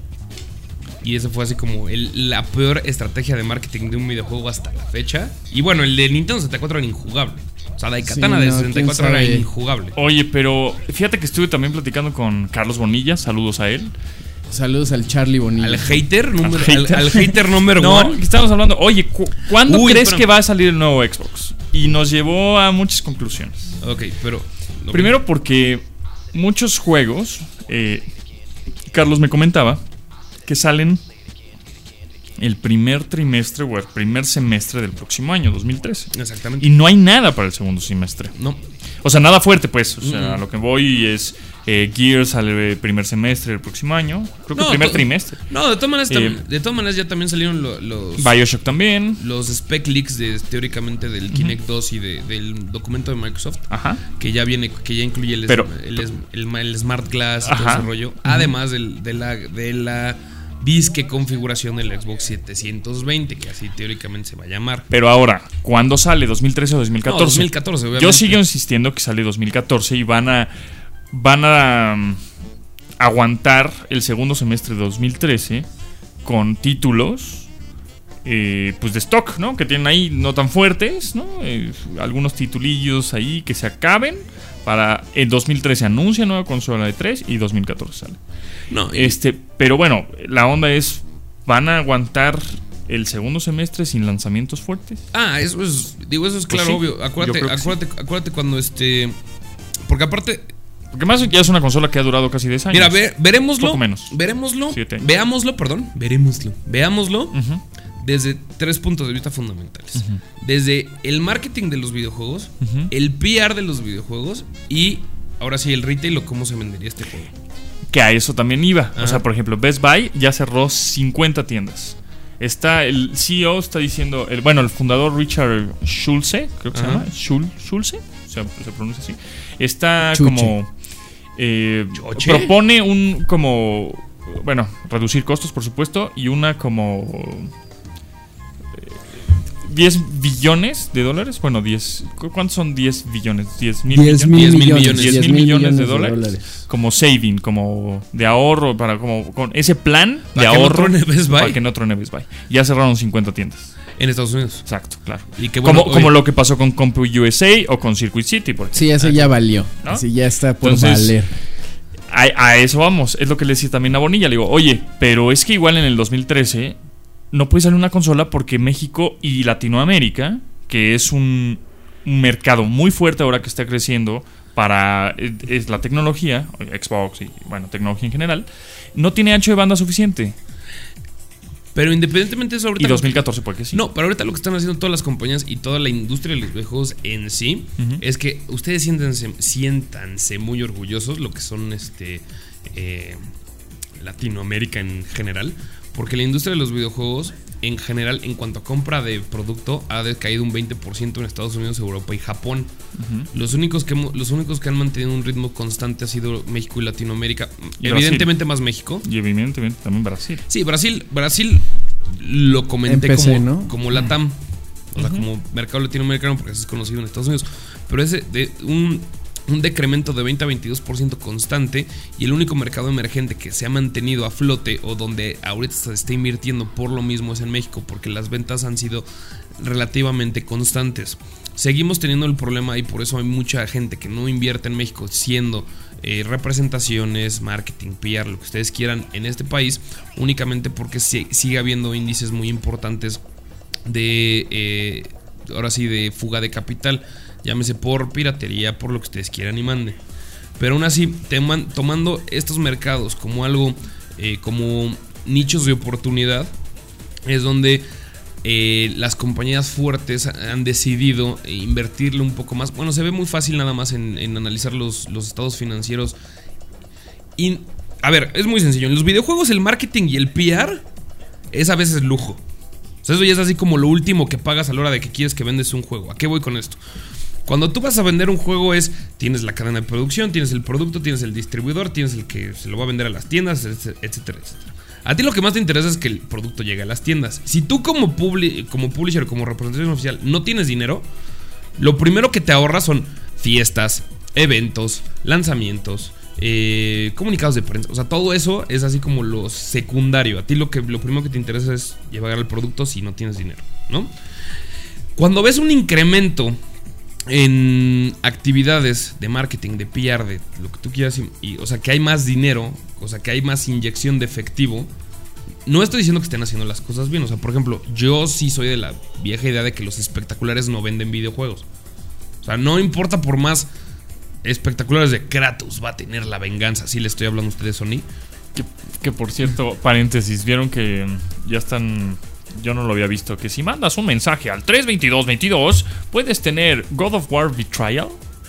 Y eso fue así como el, la peor estrategia de marketing de un videojuego hasta la fecha. Y bueno, el de Nintendo sesenta y cuatro era injugable. O sea, Daikatana sí, no, de sesenta y cuatro era injugable. Oye, pero fíjate que estuve también platicando con Carlos Bonilla, saludos a él. Saludos al Charlie Bonilla. Al hater número al hater, al, al hater número no, one. Estamos hablando, oye, ¿cu- ¿cuándo Uy, crees pero... que va a salir el nuevo Xbox? Y nos llevó a muchas conclusiones. Ok, pero okay. Primero porque muchos juegos, eh, Carlos me comentaba, que salen el primer trimestre o el primer semestre del próximo año, dos mil trece. Exactamente. Y no hay nada para el segundo semestre. No. O sea, nada fuerte, pues. O sea, mm-hmm. a lo que voy es... Eh, Gears sale el primer semestre del próximo año. Creo que no, el primer to- trimestre. No, de todas maneras, eh, tam- de todas maneras ya también salieron lo, los BioShock también. Los spec leaks de, teóricamente del uh-huh. Kinect dos y de, del documento de Microsoft. Ajá. Que ya viene, que ya incluye el, Pero, el, el, el, el Smart Glass y ajá. todo ese rollo. Uh-huh. Además del, de la de la disque configuración del Xbox setecientos veinte, que así teóricamente se va a llamar. Pero ahora, ¿cuándo sale? ¿dos mil trece o dos mil catorce? No, dos mil catorce, obviamente. Yo sigo insistiendo que sale dos mil catorce y van a van a um, aguantar el segundo semestre de dos mil trece con títulos eh, pues de stock, ¿no? Que tienen ahí no tan fuertes, ¿no? Eh, algunos titulillos ahí que se acaben para en dos mil trece anuncia nueva consola de tres y dos mil catorce sale. No, y- Este, pero bueno, la onda es, ¿van a aguantar el segundo semestre sin lanzamientos fuertes? Ah, eso es, digo, eso es Pues claro, sí, obvio. yo Acuérdate, creo que acuérdate, acuérdate cuando este. Porque aparte, Porque más ya es una consola que ha durado casi diez años. mira, ve, veremoslo. Poco menos. Veremoslo. Siete años. Veámoslo, perdón. Veremoslo. Veámoslo Ujú. desde tres puntos de vista fundamentales. Desde el marketing de los videojuegos, Ujú. el P R de los videojuegos y ahora sí el retail o cómo se vendería este juego. Que a eso también iba. Ajá. O sea, por ejemplo, Best Buy ya cerró cincuenta tiendas. Está el C E O está diciendo, el, bueno, el fundador Richard Schulze, creo que Ajá. se llama, Schul, Schulze, se, se pronuncia así. Está Chuche. como eh, ¿Choche? propone un como bueno, reducir costos, por supuesto, y una como eh, diez billones de dólares. Bueno, diez, ¿cu- ¿cuántos son diez billones? diez mil diez millones. mil diez mil millones, millones. diez diez mil mil millones de de dólares. Como saving, como de ahorro, para como con ese plan de Para que no ahorro truene Best Buy. para que no truene Best Buy. Ya cerraron cincuenta tiendas. En Estados Unidos. Exacto, claro. Y que bueno, como, como oye, lo que pasó con CompuUSA o con Circuit City, por ejemplo. Sí, ese ya valió. ¿No? Así ya está por Entonces, valer. A, a eso vamos. Es lo que le decía también a Bonilla. Le digo, oye, pero es que igual en el dos mil trece no puede salir una consola porque México y Latinoamérica, que es un, un mercado muy fuerte ahora que está creciendo para es, es la tecnología, Xbox y bueno, tecnología en general, no tiene ancho de banda suficiente. pero independientemente de eso, ahorita. Y lo dos mil catorce, porque sí. No, pero ahorita lo que están haciendo todas las compañías y toda la industria de los videojuegos en sí Ujú. es que ustedes siéntanse, siéntanse muy orgullosos, lo que son este eh, Latinoamérica en general, porque la industria de los videojuegos en general, en cuanto a compra de producto, ha decaído un veinte por ciento en Estados Unidos, Europa y Japón. Ujú. Los únicos que hemo- los únicos que han mantenido un ritmo constante ha sido México y Latinoamérica. Y Evidentemente más México. Y evidentemente también Brasil. Sí, Brasil, Brasil lo comenté Empecé, como, ¿no? como LATAM, o sea, como mercado latinoamericano, porque así es conocido en Estados Unidos. Pero ese de un, un decremento de veinte a veintidós por ciento constante, y el único mercado emergente que se ha mantenido a flote o donde ahorita se está invirtiendo por lo mismo es en México, porque las ventas han sido relativamente constantes. Seguimos teniendo el problema y por eso hay mucha gente que no invierte en México, siendo eh, representaciones, marketing, P R, lo que ustedes quieran en este país, únicamente porque se, sigue habiendo índices muy importantes de, eh, ahora sí, de fuga de capital, llámese por piratería, por lo que ustedes quieran y manden. Pero aún así, teman, tomando estos mercados como algo, eh, como nichos de oportunidad, es donde eh, las compañías fuertes han decidido invertirle un poco más. Bueno, se ve muy fácil nada más en, en analizar los, los estados financieros. Y, a ver, es muy sencillo. En los videojuegos el marketing y el P R es a veces lujo. O sea, eso ya es así como lo último que pagas a la hora de que quieres que vendes un juego. ¿A qué voy con esto? Cuando tú vas a vender un juego es, tienes la cadena de producción, tienes el producto, tienes el distribuidor, tienes el que se lo va a vender a las tiendas, etcétera, etcétera. A ti lo que más te interesa es que el producto llegue a las tiendas. Si tú como, publi como publisher, como representación oficial, no tienes dinero, lo primero que te ahorras son fiestas, eventos, lanzamientos, eh, comunicados de prensa. O sea, todo eso es así como lo secundario. A ti lo, que, lo primero que te interesa es llevar el producto si no tienes dinero, ¿no? Cuando ves un incremento en actividades de marketing, de P R, de lo que tú quieras, y, y, o sea, que hay más dinero, o sea, que hay más inyección de efectivo, no estoy diciendo que estén haciendo las cosas bien. O sea, por ejemplo, yo sí soy de la vieja idea de que los espectaculares no venden videojuegos. O sea, no importa por más espectaculares de Kratos va a tener la venganza. Sí le estoy hablando a ustedes, Sony. Que, que por cierto, paréntesis, vieron que ya están. Yo no lo había visto. Que si mandas un mensaje al tres veintidós veintidós, puedes tener God of War Betrayal.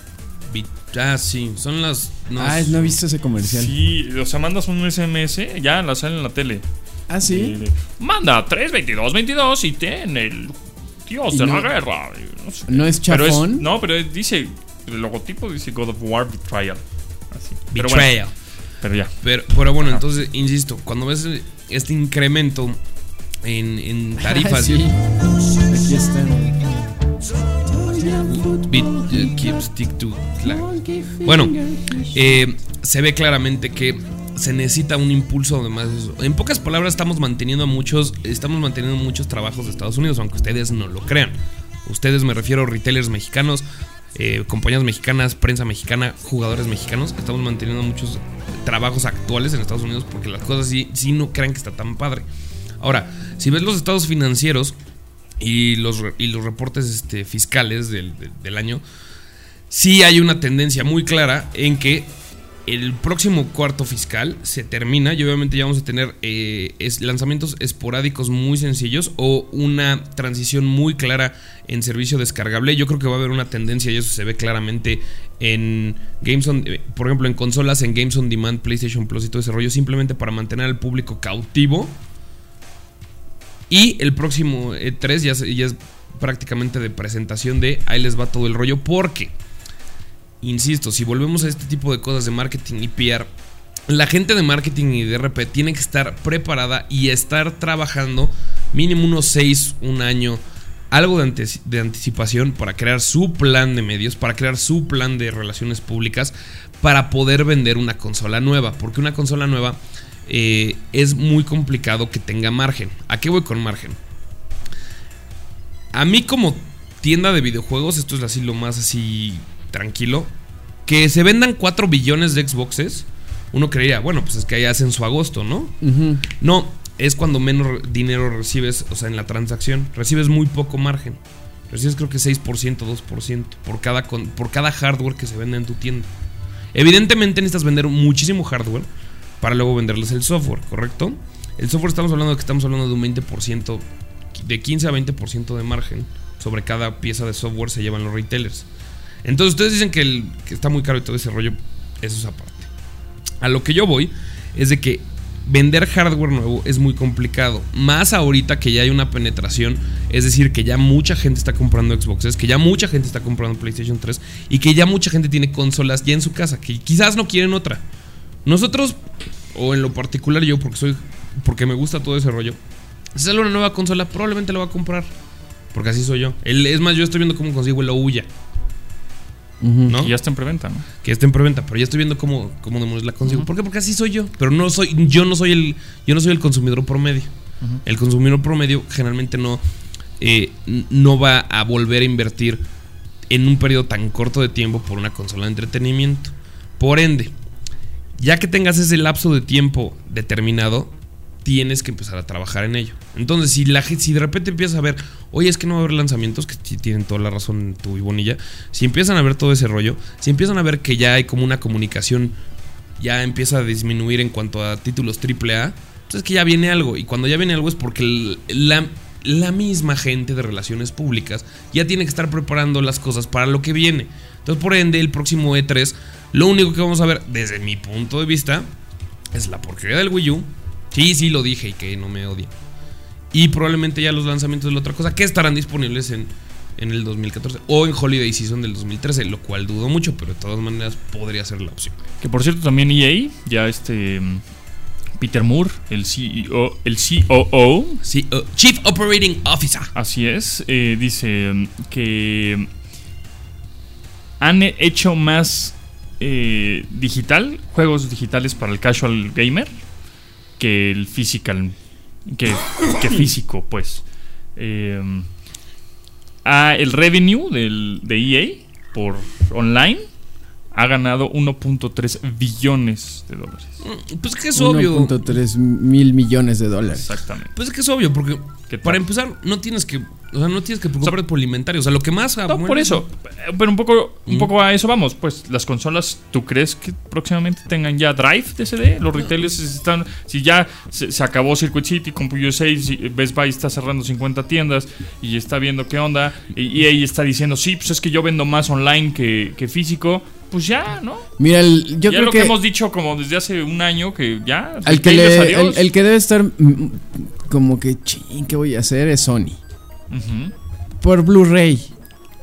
Ah, sí, son las. No, Ah, no he visto ese comercial. Sí, o sea, mandas un S M S, ya la sale en la tele. Ah, sí. Y, manda tres veintidós veintidós y ten el Dios Y de no- la guerra. No, sé. ¿No es Pero chafón? no, pero dice. El logotipo dice God of War Betrayal. Así. Pero bueno. Betrayal. Pero ya. Pero, pero bueno, Ajá. entonces, insisto, cuando ves este incremento en, en tarifas. Sí. Aquí está. Beat, uh, keep, stick to, like. Bueno, eh, se ve claramente que se necesita un impulso de más. En pocas palabras, estamos manteniendo a muchos, estamos manteniendo muchos trabajos de Estados Unidos, aunque ustedes no lo crean. Ustedes, me refiero a retailers mexicanos, eh, compañías mexicanas, prensa mexicana, jugadores mexicanos. Estamos manteniendo muchos trabajos actuales en Estados Unidos porque las cosas sí, sí no crean que está tan padre. Ahora, si ves los estados financieros y los, y los reportes este, fiscales del, del, del año, sí hay una tendencia muy clara en que el próximo cuarto fiscal se termina y obviamente ya vamos a tener eh, es, lanzamientos esporádicos muy sencillos o una transición muy clara en servicio descargable. Yo creo que va a haber una tendencia y eso se ve claramente en Games on, eh, por ejemplo en consolas, en Games on Demand, PlayStation Plus y todo ese rollo, simplemente para mantener al público cautivo. Y el próximo E tres ya, ya es prácticamente de presentación de ahí les va todo el rollo porque... Insisto, si volvemos a este tipo de cosas de marketing y P R, la gente de marketing y de R P tiene que estar preparada y estar trabajando mínimo unos seis, un año, algo de, antes, de anticipación para crear su plan de medios, para crear su plan de relaciones públicas, para poder vender una consola nueva. Porque una consola nueva eh, es muy complicado que tenga margen. ¿A qué voy con margen? A mí como tienda de videojuegos, esto es así lo más así... tranquilo, que se vendan cuatro billones de Xboxes, uno creería, bueno, pues es que ahí hacen su agosto, ¿no? Uh-huh. No, es cuando menos dinero recibes, o sea, en la transacción, recibes muy poco margen. Recibes creo que seis por ciento, dos por ciento por cada, con, por cada hardware que se vende en tu tienda. Evidentemente necesitas vender muchísimo hardware para luego venderles el software, ¿correcto? El software estamos hablando de que estamos hablando de un veinte por ciento, de quince a veinte por ciento de margen sobre cada pieza de software se llevan los retailers. Entonces ustedes dicen que, el, que está muy caro y todo ese rollo. Eso es aparte. A lo que yo voy es de que vender hardware nuevo es muy complicado. Más ahorita que ya hay una penetración. Es decir, que ya mucha gente está comprando Xboxes, que ya mucha gente está comprando PlayStation tres y que ya mucha gente tiene consolas ya en su casa, que quizás no quieren otra. Nosotros, o en lo particular yo, porque soy porque me gusta todo ese rollo, si sale una nueva consola probablemente la va a comprar, porque así soy yo. El, es más, yo estoy viendo cómo consigo el Ouya, ¿no? Y ya está en preventa, ¿no? Que está en preventa, pero ya estoy viendo cómo, cómo demonios la consigo. Uh-huh. ¿Por qué? Porque así soy yo. Pero no soy, yo no soy el, yo no soy el consumidor promedio. Uh-huh. El consumidor promedio generalmente no, eh, no va a volver a invertir en un periodo tan corto de tiempo por una consola de entretenimiento. Por ende, ya que tengas ese lapso de tiempo determinado, tienes que empezar a trabajar en ello. Entonces, si, la, si de repente empiezas a ver, oye, es que no va a haber lanzamientos, que sí tienen toda la razón tú y Bonilla, si empiezan a ver todo ese rollo, si empiezan a ver que ya hay como una comunicación, ya empieza a disminuir en cuanto a títulos triple A, entonces es que ya viene algo, y cuando ya viene algo es porque la, la misma gente de relaciones públicas ya tiene que estar preparando las cosas para lo que viene. Entonces, por ende, el próximo E tres, lo único que vamos a ver, desde mi punto de vista, es la porquería del Wii U. Sí, sí, lo dije y que no me odien. Y probablemente ya los lanzamientos de la otra cosa que estarán disponibles en, en el dos mil catorce o en Holiday Season del dos mil trece, lo cual dudo mucho, pero de todas maneras podría ser la opción. Que por cierto también E A, ya este Peter Moore, el C E O, el C O O, sí, uh, Chief Operating Officer. Así es, eh, dice que han hecho más eh, digital, juegos digitales para el casual gamer que el physical, que, que físico, pues. Eh, ah, el revenue del, de E A por online ha ganado uno punto tres billones de dólares. Pues que es obvio. uno punto tres mil millones de dólares. Exactamente. Pues es que es obvio, porque para empezar no tienes que, o sea, no tienes que preocuparte o sea, por el inventario. O sea, lo que más... No, por eso. Pero un poco, un mm. poco a eso vamos. Pues las consolas, ¿tú crees que próximamente tengan ya drive de C D? Los retailers están... Si ya se, se acabó Circuit City con Puyo seis, Best Buy está cerrando cincuenta tiendas y está viendo qué onda. Y E A está diciendo, sí, pues es que yo vendo más online que, que físico. Pues ya, ¿no? Mira, el, yo ya creo lo que, que hemos dicho como desde hace un año que ya... El que, le, el, el que debe estar como que, ching, ¿qué voy a hacer? Es Sony. Uh-huh. Por Blu-ray.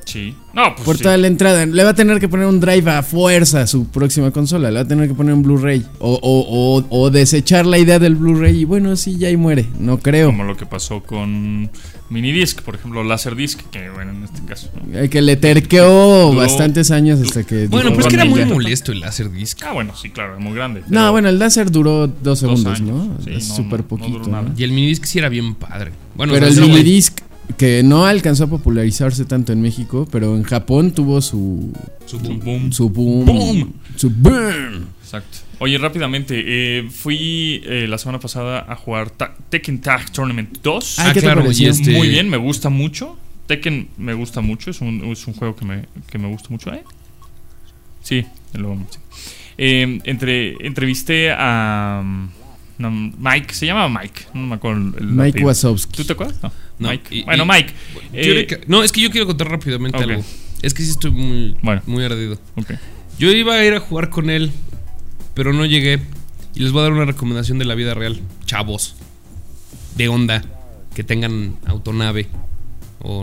Sí. No, pues Por sí. toda la entrada. Le va a tener que poner un drive a fuerza a su próxima consola. Le va a tener que poner un Blu-ray. O, o, o, o desechar la idea del Blu-ray. Y bueno, sí, ya ahí muere. No creo. Como lo que pasó con Minidisc, por ejemplo, Laserdisc, que bueno, en este caso. ¿no? El que le terqueó Duró- bastantes años hasta que. Bueno, dijo, pero es que era Con muy ella. molesto el Laserdisc. Ah, bueno, sí, claro, es muy grande. No, pero bueno, el láser duró dos segundos, años. ¿no? Sí, es no, súper no, no poquito. duró nada. ¿no? Y el minidisc sí era bien padre. Bueno, Pero o el sea, ese güey- minidisc, que no alcanzó a popularizarse tanto en México, pero en Japón tuvo su. Su Su boom. boom. Su boom. Boom. Su boom. Exacto. Oye, rápidamente, eh, fui eh, la semana pasada a jugar Ta- Tekken Tag Tournament dos. Ay, Ah, ¿qué te claro, pareció? y este- Muy bien, me gusta mucho. Tekken me gusta mucho, es un, es un juego que me, que me gusta mucho. ¿eh? Sí, lo, sí. Eh, entre, entrevisté a um, no, Mike, se llama Mike, no me acuerdo el Mike apellido. Wazowski. ¿Tú te acuerdas? No, No, Mike. y- bueno, y- Mike. Yo eh, creo que- no, es que yo quiero contar rápidamente Ok. algo. Es que sí estoy muy, Bueno. muy ardido. ok. Yo iba a ir a jugar con él, pero no llegué. Y les voy a dar una recomendación de la vida real. Chavos, de onda, que tengan autonave o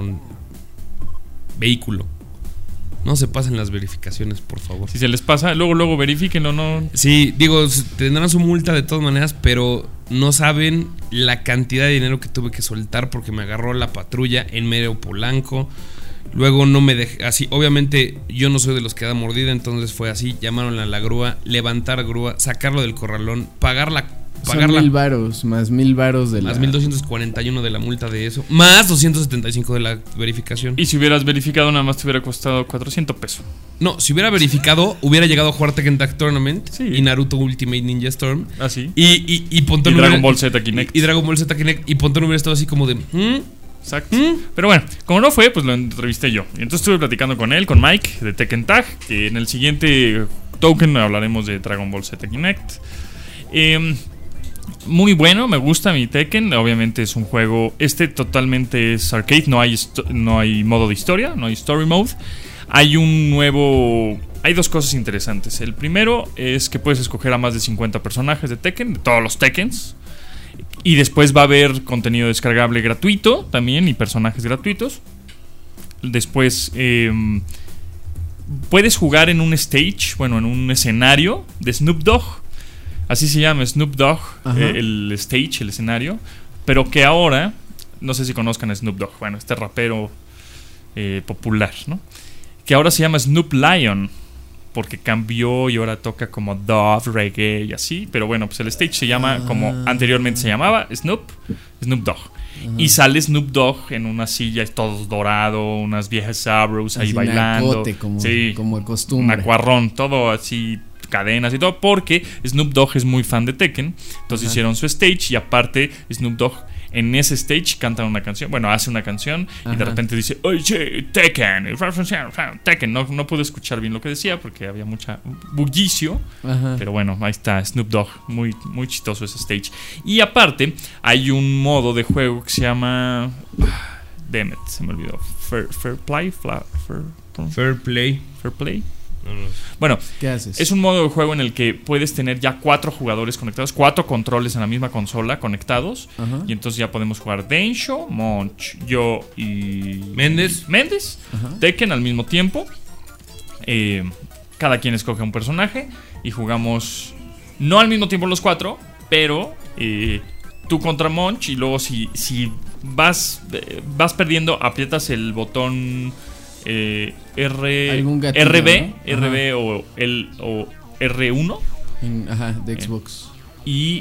vehículo. No se pasen las verificaciones, por favor. Si se les pasa, luego, luego verifíquenlo, no. Sí, digo, s- tendrán su multa de todas maneras, pero no saben la cantidad de dinero que tuve que soltar porque me agarró la patrulla en medio Polanco. Luego no me dejé, así, obviamente yo no soy de los que da mordida, entonces fue así, llamaron a la grúa, levantar grúa, sacarlo del corralón, pagar la, pagar Son la, mil varos, más mil varos de la. más mil doscientos cuarenta y uno de la multa de eso, más doscientos setenta y cinco de la verificación. Y si hubieras verificado, nada más te hubiera costado cuatrocientos pesos. No, si hubiera verificado, hubiera llegado a jugar Tekken Tag Tournament Sí. y Naruto Ultimate Ninja Storm. Así. Y, y, y Pontón Y hubiera- Dragon Ball Z Kinect. Y, y Dragon Ball Z Kinect. Y Pontón hubiera estado así como de. ¿Mm? Exacto. ¿Mm? Pero bueno, como no fue, pues lo entrevisté yo. Y entonces estuve platicando con él, con Mike, de Tekken Tag, que en el siguiente token hablaremos de Dragon Ball Z Kinect. Eh, muy bueno, me gusta mi Tekken. Obviamente es un juego. Este totalmente es arcade, no hay, histo- no hay modo de historia, no hay story mode. Hay un nuevo. Hay dos cosas interesantes. El primero es que puedes escoger a más de cincuenta personajes de Tekken, de todos los Tekkens. Y después va a haber contenido descargable gratuito también y personajes gratuitos. Después eh, puedes jugar en un stage, bueno, en un escenario de Snoop Dogg. Así se llama, Snoop Dogg, Ajá. eh, el stage, el escenario. Pero que ahora, no sé si conozcan a Snoop Dogg, bueno, este rapero eh, popular, ¿no? Que ahora se llama Snoop Lion, porque cambió y ahora toca como dub, reggae y así. Pero bueno, pues el stage se llama como anteriormente se llamaba, Snoop, Snoop Dogg. Y sale Snoop Dogg en una silla, todo dorado, unas viejas sabros ahí Así, bailando. nacote, como, sí, como de un costumbre. acuarrón, todo así, cadenas y todo, porque Snoop Dogg es muy fan de Tekken. Entonces Ajá. hicieron su stage y aparte Snoop Dogg en ese stage canta una canción, bueno, hace una canción y de Ajá. repente dice, oye, Tekken, Tekken. No, no pude escuchar bien lo que decía porque había mucha bullicio. Ajá. Pero bueno, ahí está Snoop Dogg, muy, muy chistoso ese stage. Y aparte, hay un modo de juego que se llama. ah, Damn it, se me olvidó. Fair, fair Play, Fla- fair, Fair play. fair Play. No, no. Bueno, ¿Qué haces? es un modo de juego en el que puedes tener ya cuatro jugadores conectados, cuatro controles en la misma consola conectados. Ajá. Y entonces ya podemos jugar Densho, Monch, yo y. Méndez. Méndez. Ajá. Tekken al mismo tiempo. Eh, cada quien escoge un personaje y jugamos no al mismo tiempo los cuatro, pero eh, tú contra Monch y luego si, si vas, eh, vas perdiendo, aprietas el botón eh, R, Algún gatillo, R B, ¿no? R B o, el, o R uno En- ajá, de Xbox. y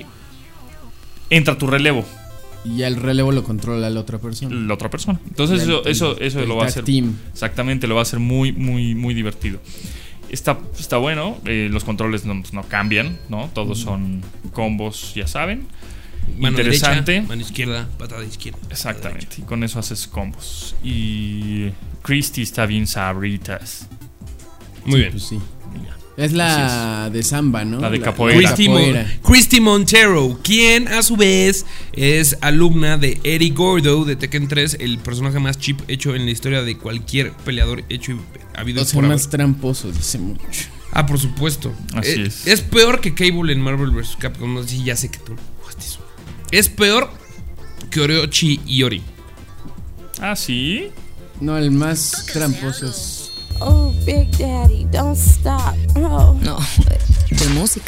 entra tu relevo, Y ya el relevo lo controla la otra persona. la otra persona. Entonces El- eso, eso, el- eso el lo va a tag hacer. team. Exactamente, lo va a hacer muy, muy, muy divertido. Está, está bueno, eh, los controles no, no cambian, ¿no? Todos son combos, ya saben. Mano Interesante. derecha, mano izquierda, patada izquierda. Exactamente, y con eso haces combos. Y Christy está bien sabritas. Muy bien. Pues sí. Es la de samba, ¿no? La de capoeira. Christy, Mo- capoeira. Christy Montero, quien a su vez es alumna de Eddie Gordo de Tekken tres, el personaje más chip hecho en la historia de cualquier peleador hecho y habido O sea, por haber. más tramposo, dice mucho. Ah, por supuesto. Así Eh, es. Es peor que Cable en Marvel versus. Capcom. No, sí, ya sé que tú jugaste eso. Es peor que Orochi y Ori. Ah, sí. No, el más tramposo es... Oh, Big Daddy, don't stop. Oh. No, de música.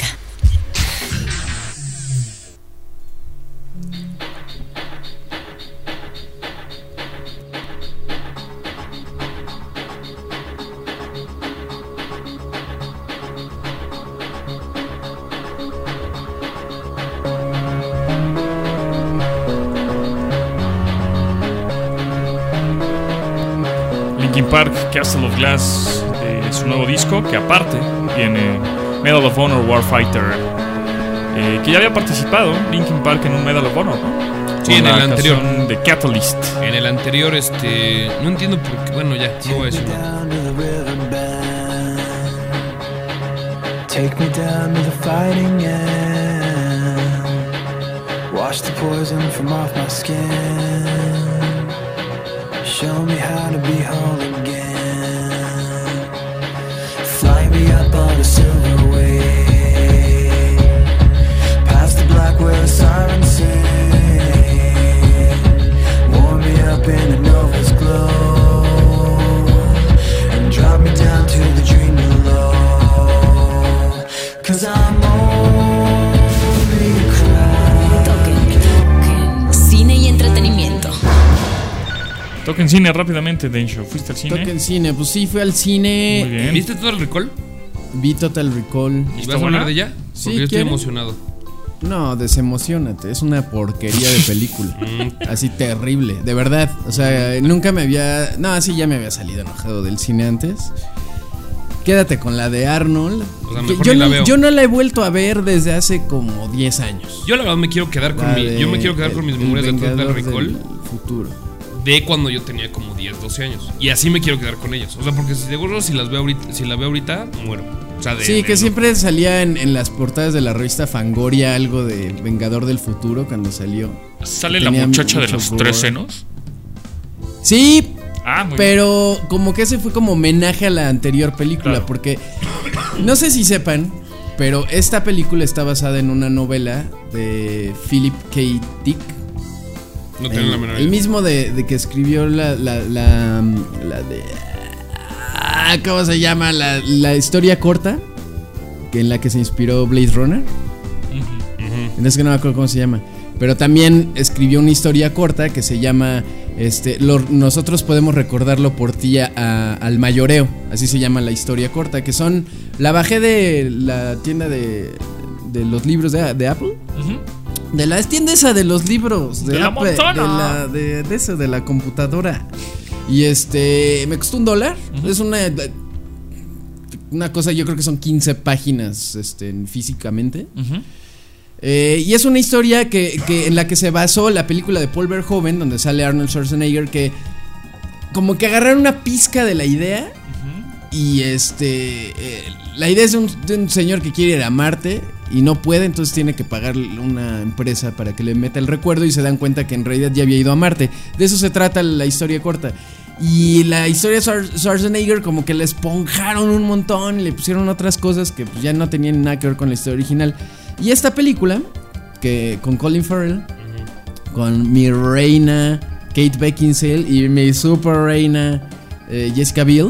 Linkin Park, Castle of Glass, de su nuevo disco, que aparte viene Medal of Honor Warfighter, eh, que ya había participado Linkin Park en un Medal of Honor, ¿no? Sí, en el anterior. De Catalyst. En el anterior, este. No entiendo por qué. Bueno, ya, no voy a decir nada. Take me down to the fighting end. Wash the poison from off my skin. Show me how to be whole again. Fly me up on a silver wave, past the black where the sirens sing. Warm me up in the nova's glow, and drop me down to the dream below. Cause I'm only crying. Token, cine y entretenimiento. Toquen cine rápidamente, Densho. ¿Fuiste al cine? Toquen cine, pues sí, fui al cine. Muy bien. ¿Viste todo el recall? Vi Total Recall. ¿Y ¿Está vas a buena? hablar de ella? Sí, Porque yo estoy ¿quieren? emocionado. No, desemocionate, es una porquería de película. Así terrible, de verdad. O sea, nunca me había... No, así ya me había salido enojado del cine antes. Quédate con la de Arnold. O sea, Que mejor yo, ni la no, veo. yo no la he vuelto a ver desde hace como diez años. Yo la verdad me quiero quedar con La mi. de Yo me quiero quedar el- con mis el memorias de Total Vengador Recall del futuro. de cuando yo tenía como diez, doce años. Y así me quiero quedar con ellos. O sea, porque seguro si las veo ahorita, si la veo ahorita, muero. O sea, de, Sí, de- que siempre salía en, en las portadas de la revista Fangoria algo de Vengador del futuro cuando salió. ¿Sale la Tenía muchacha de mucho los gore. tres senos? Sí, Ah, muy bien. pero como que ese fue como homenaje a la anterior película, Claro. porque no sé si sepan, pero esta película está basada en una novela de Philip K. Dick. No tengo el, la menor el idea. mismo de, de que escribió la, la, la, la de... Ah, ¿cómo se llama? La, la historia corta que en la que se inspiró Blade Runner. Es que no me acuerdo cómo se llama. Pero también escribió una historia corta que se llama este, lo- Nosotros podemos recordarlo por ti a- a- al mayoreo. Así se llama la historia corta. Que son... La bajé de la tienda de, de los libros de, de Apple. Ujú. De la tienda esa de los libros. De, De la Apple, montona. de la de, de eso, de la computadora. Y este... Me costó un dólar. Es una... Una cosa, yo creo que son quince páginas este, físicamente. Ujú. Eh, y es una historia que, que en la que se basó la película de Paul Verhoeven, donde sale Arnold Schwarzenegger, que como que agarraron una pizca de la idea. Y este eh, la idea es de un, de un señor que quiere ir a Marte y no puede, entonces tiene que pagarle una empresa para que le meta el recuerdo, y se dan cuenta que en realidad ya había ido a Marte. De eso se trata la historia corta. Y la historia de Schwar- Schwarzenegger como que le esponjaron un montón, le pusieron otras cosas que pues, ya no tenían nada que ver con la historia original. Y esta película, que con Colin Farrell, con mi reina Kate Beckinsale y mi super reina eh, Jessica Biel,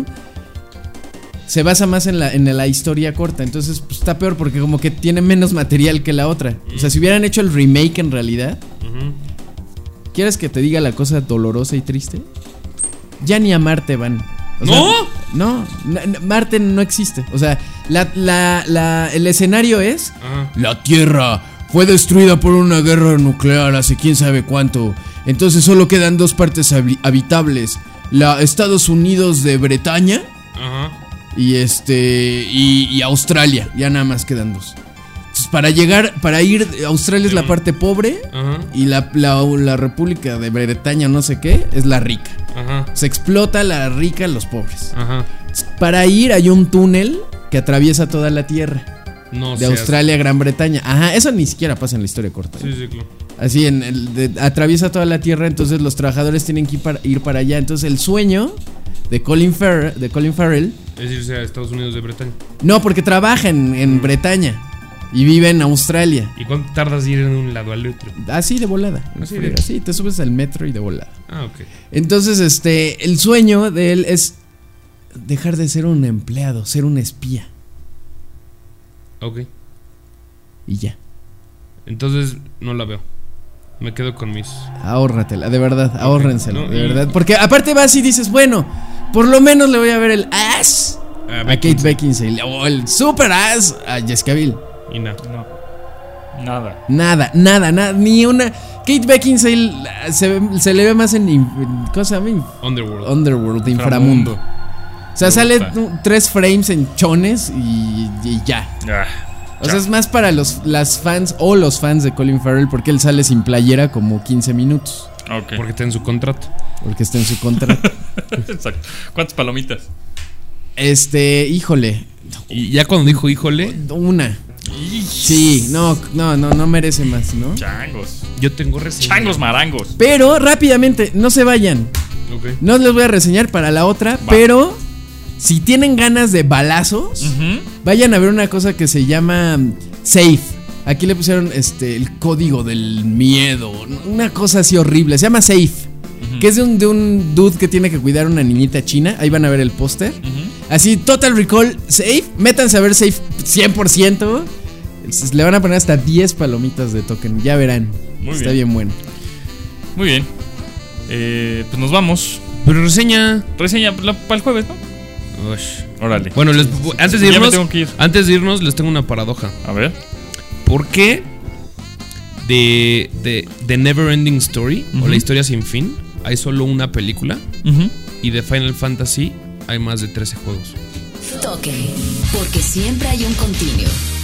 se basa más en la, en la historia corta. Entonces pues, está peor porque como que tiene menos material que la otra. O sea, si hubieran hecho el remake en realidad, ¿quieres que te diga la cosa dolorosa y triste? Ya ni a Marte van. O ¿No? sea, no, na- na- Marte no existe. O sea, la, la, la, el escenario es... Ajá. La Tierra fue destruida por una guerra nuclear hace quién sabe cuánto. Entonces solo quedan dos partes habi- habitables. La Estados Unidos de Bretaña Ajá. y este y, y Australia. Ya nada más quedan dos. Entonces para llegar, para ir, Australia es la parte pobre Ajá. y la, la, la República de Bretaña no sé qué es la rica. Ajá. Se explota la rica a los pobres. Ajá. Para ir hay un túnel que atraviesa toda la Tierra. No De seas- Australia a Gran Bretaña. Ajá, eso ni siquiera pasa en la historia corta. Sí, sí, claro. Así, en el, de- atraviesa toda la Tierra, entonces los trabajadores tienen que ir para, ir para allá. Entonces el sueño de Colin, Farrell, de Colin Farrell... Es irse a Estados Unidos de Bretaña. No, porque trabaja en, en Bretaña. Y vive en Australia. ¿Y cuánto tardas de ir de un lado al otro? Así de volada. Así de- Así, te subes al metro y de volada. Ah, ok. Entonces, este, el sueño de él es dejar de ser un empleado, ser un espía. Ok. Y ya. Entonces no la veo. Me quedo con mis. Ahórratela, de verdad, ahórrensela, No, de y- verdad. Porque aparte vas y dices, bueno, por lo menos le voy a ver el ass Ah, a Kate Beckinsale. O el super ass a Jessica Biel. Y nada. No. Nada. Nada, nada, nada, ni una. Kate Beckinsale ah, se, ve- se le ve más en, in- en- ¿cómo se llama? In- Underworld. Underworld, inframundo. O sea, Me sale gusta. uh, tres frames en chones y, y ya. Ah, O sea, es más para los las fans o los fans de Colin Farrell porque él sale sin playera como quince minutos. ok. Porque está en su contrato. Porque está en su contrato. Exacto. ¿Cuántas palomitas? Este, híjole, Y ya cuando dijo, híjole, una. Sí, no, no, no, no merece más, ¿no? Changos. yo tengo reseña. Changos marangos. Pero rápidamente, no se vayan. Ok. No les voy a reseñar para la otra, pero si tienen ganas de balazos, Ujú. vayan a ver una cosa que se llama mm, Safe. Aquí le pusieron este el código del miedo, una cosa así horrible. Se llama Safe, que es de un, de un dude que tiene que cuidar a una niñita china. Ahí van a ver el póster. Así, Total Recall Safe. Métanse a ver Safe cien por ciento. Es- Le van a poner hasta diez palomitas de token. Ya verán. Muy Está bien. bien bueno. Muy bien. Eh, pues nos vamos. Pero reseña. Reseña para el jueves, ¿no? Ush. Órale. Bueno, les- antes de Ya me irnos, tengo que ir. antes de irnos, les tengo una paradoja. A ver. ¿Por qué de, de, de Never Ending Story o Ujú. la historia sin fin hay solo una película Ujú. y de Final Fantasy hay más de trece juegos? Toque, porque siempre hay un continuo.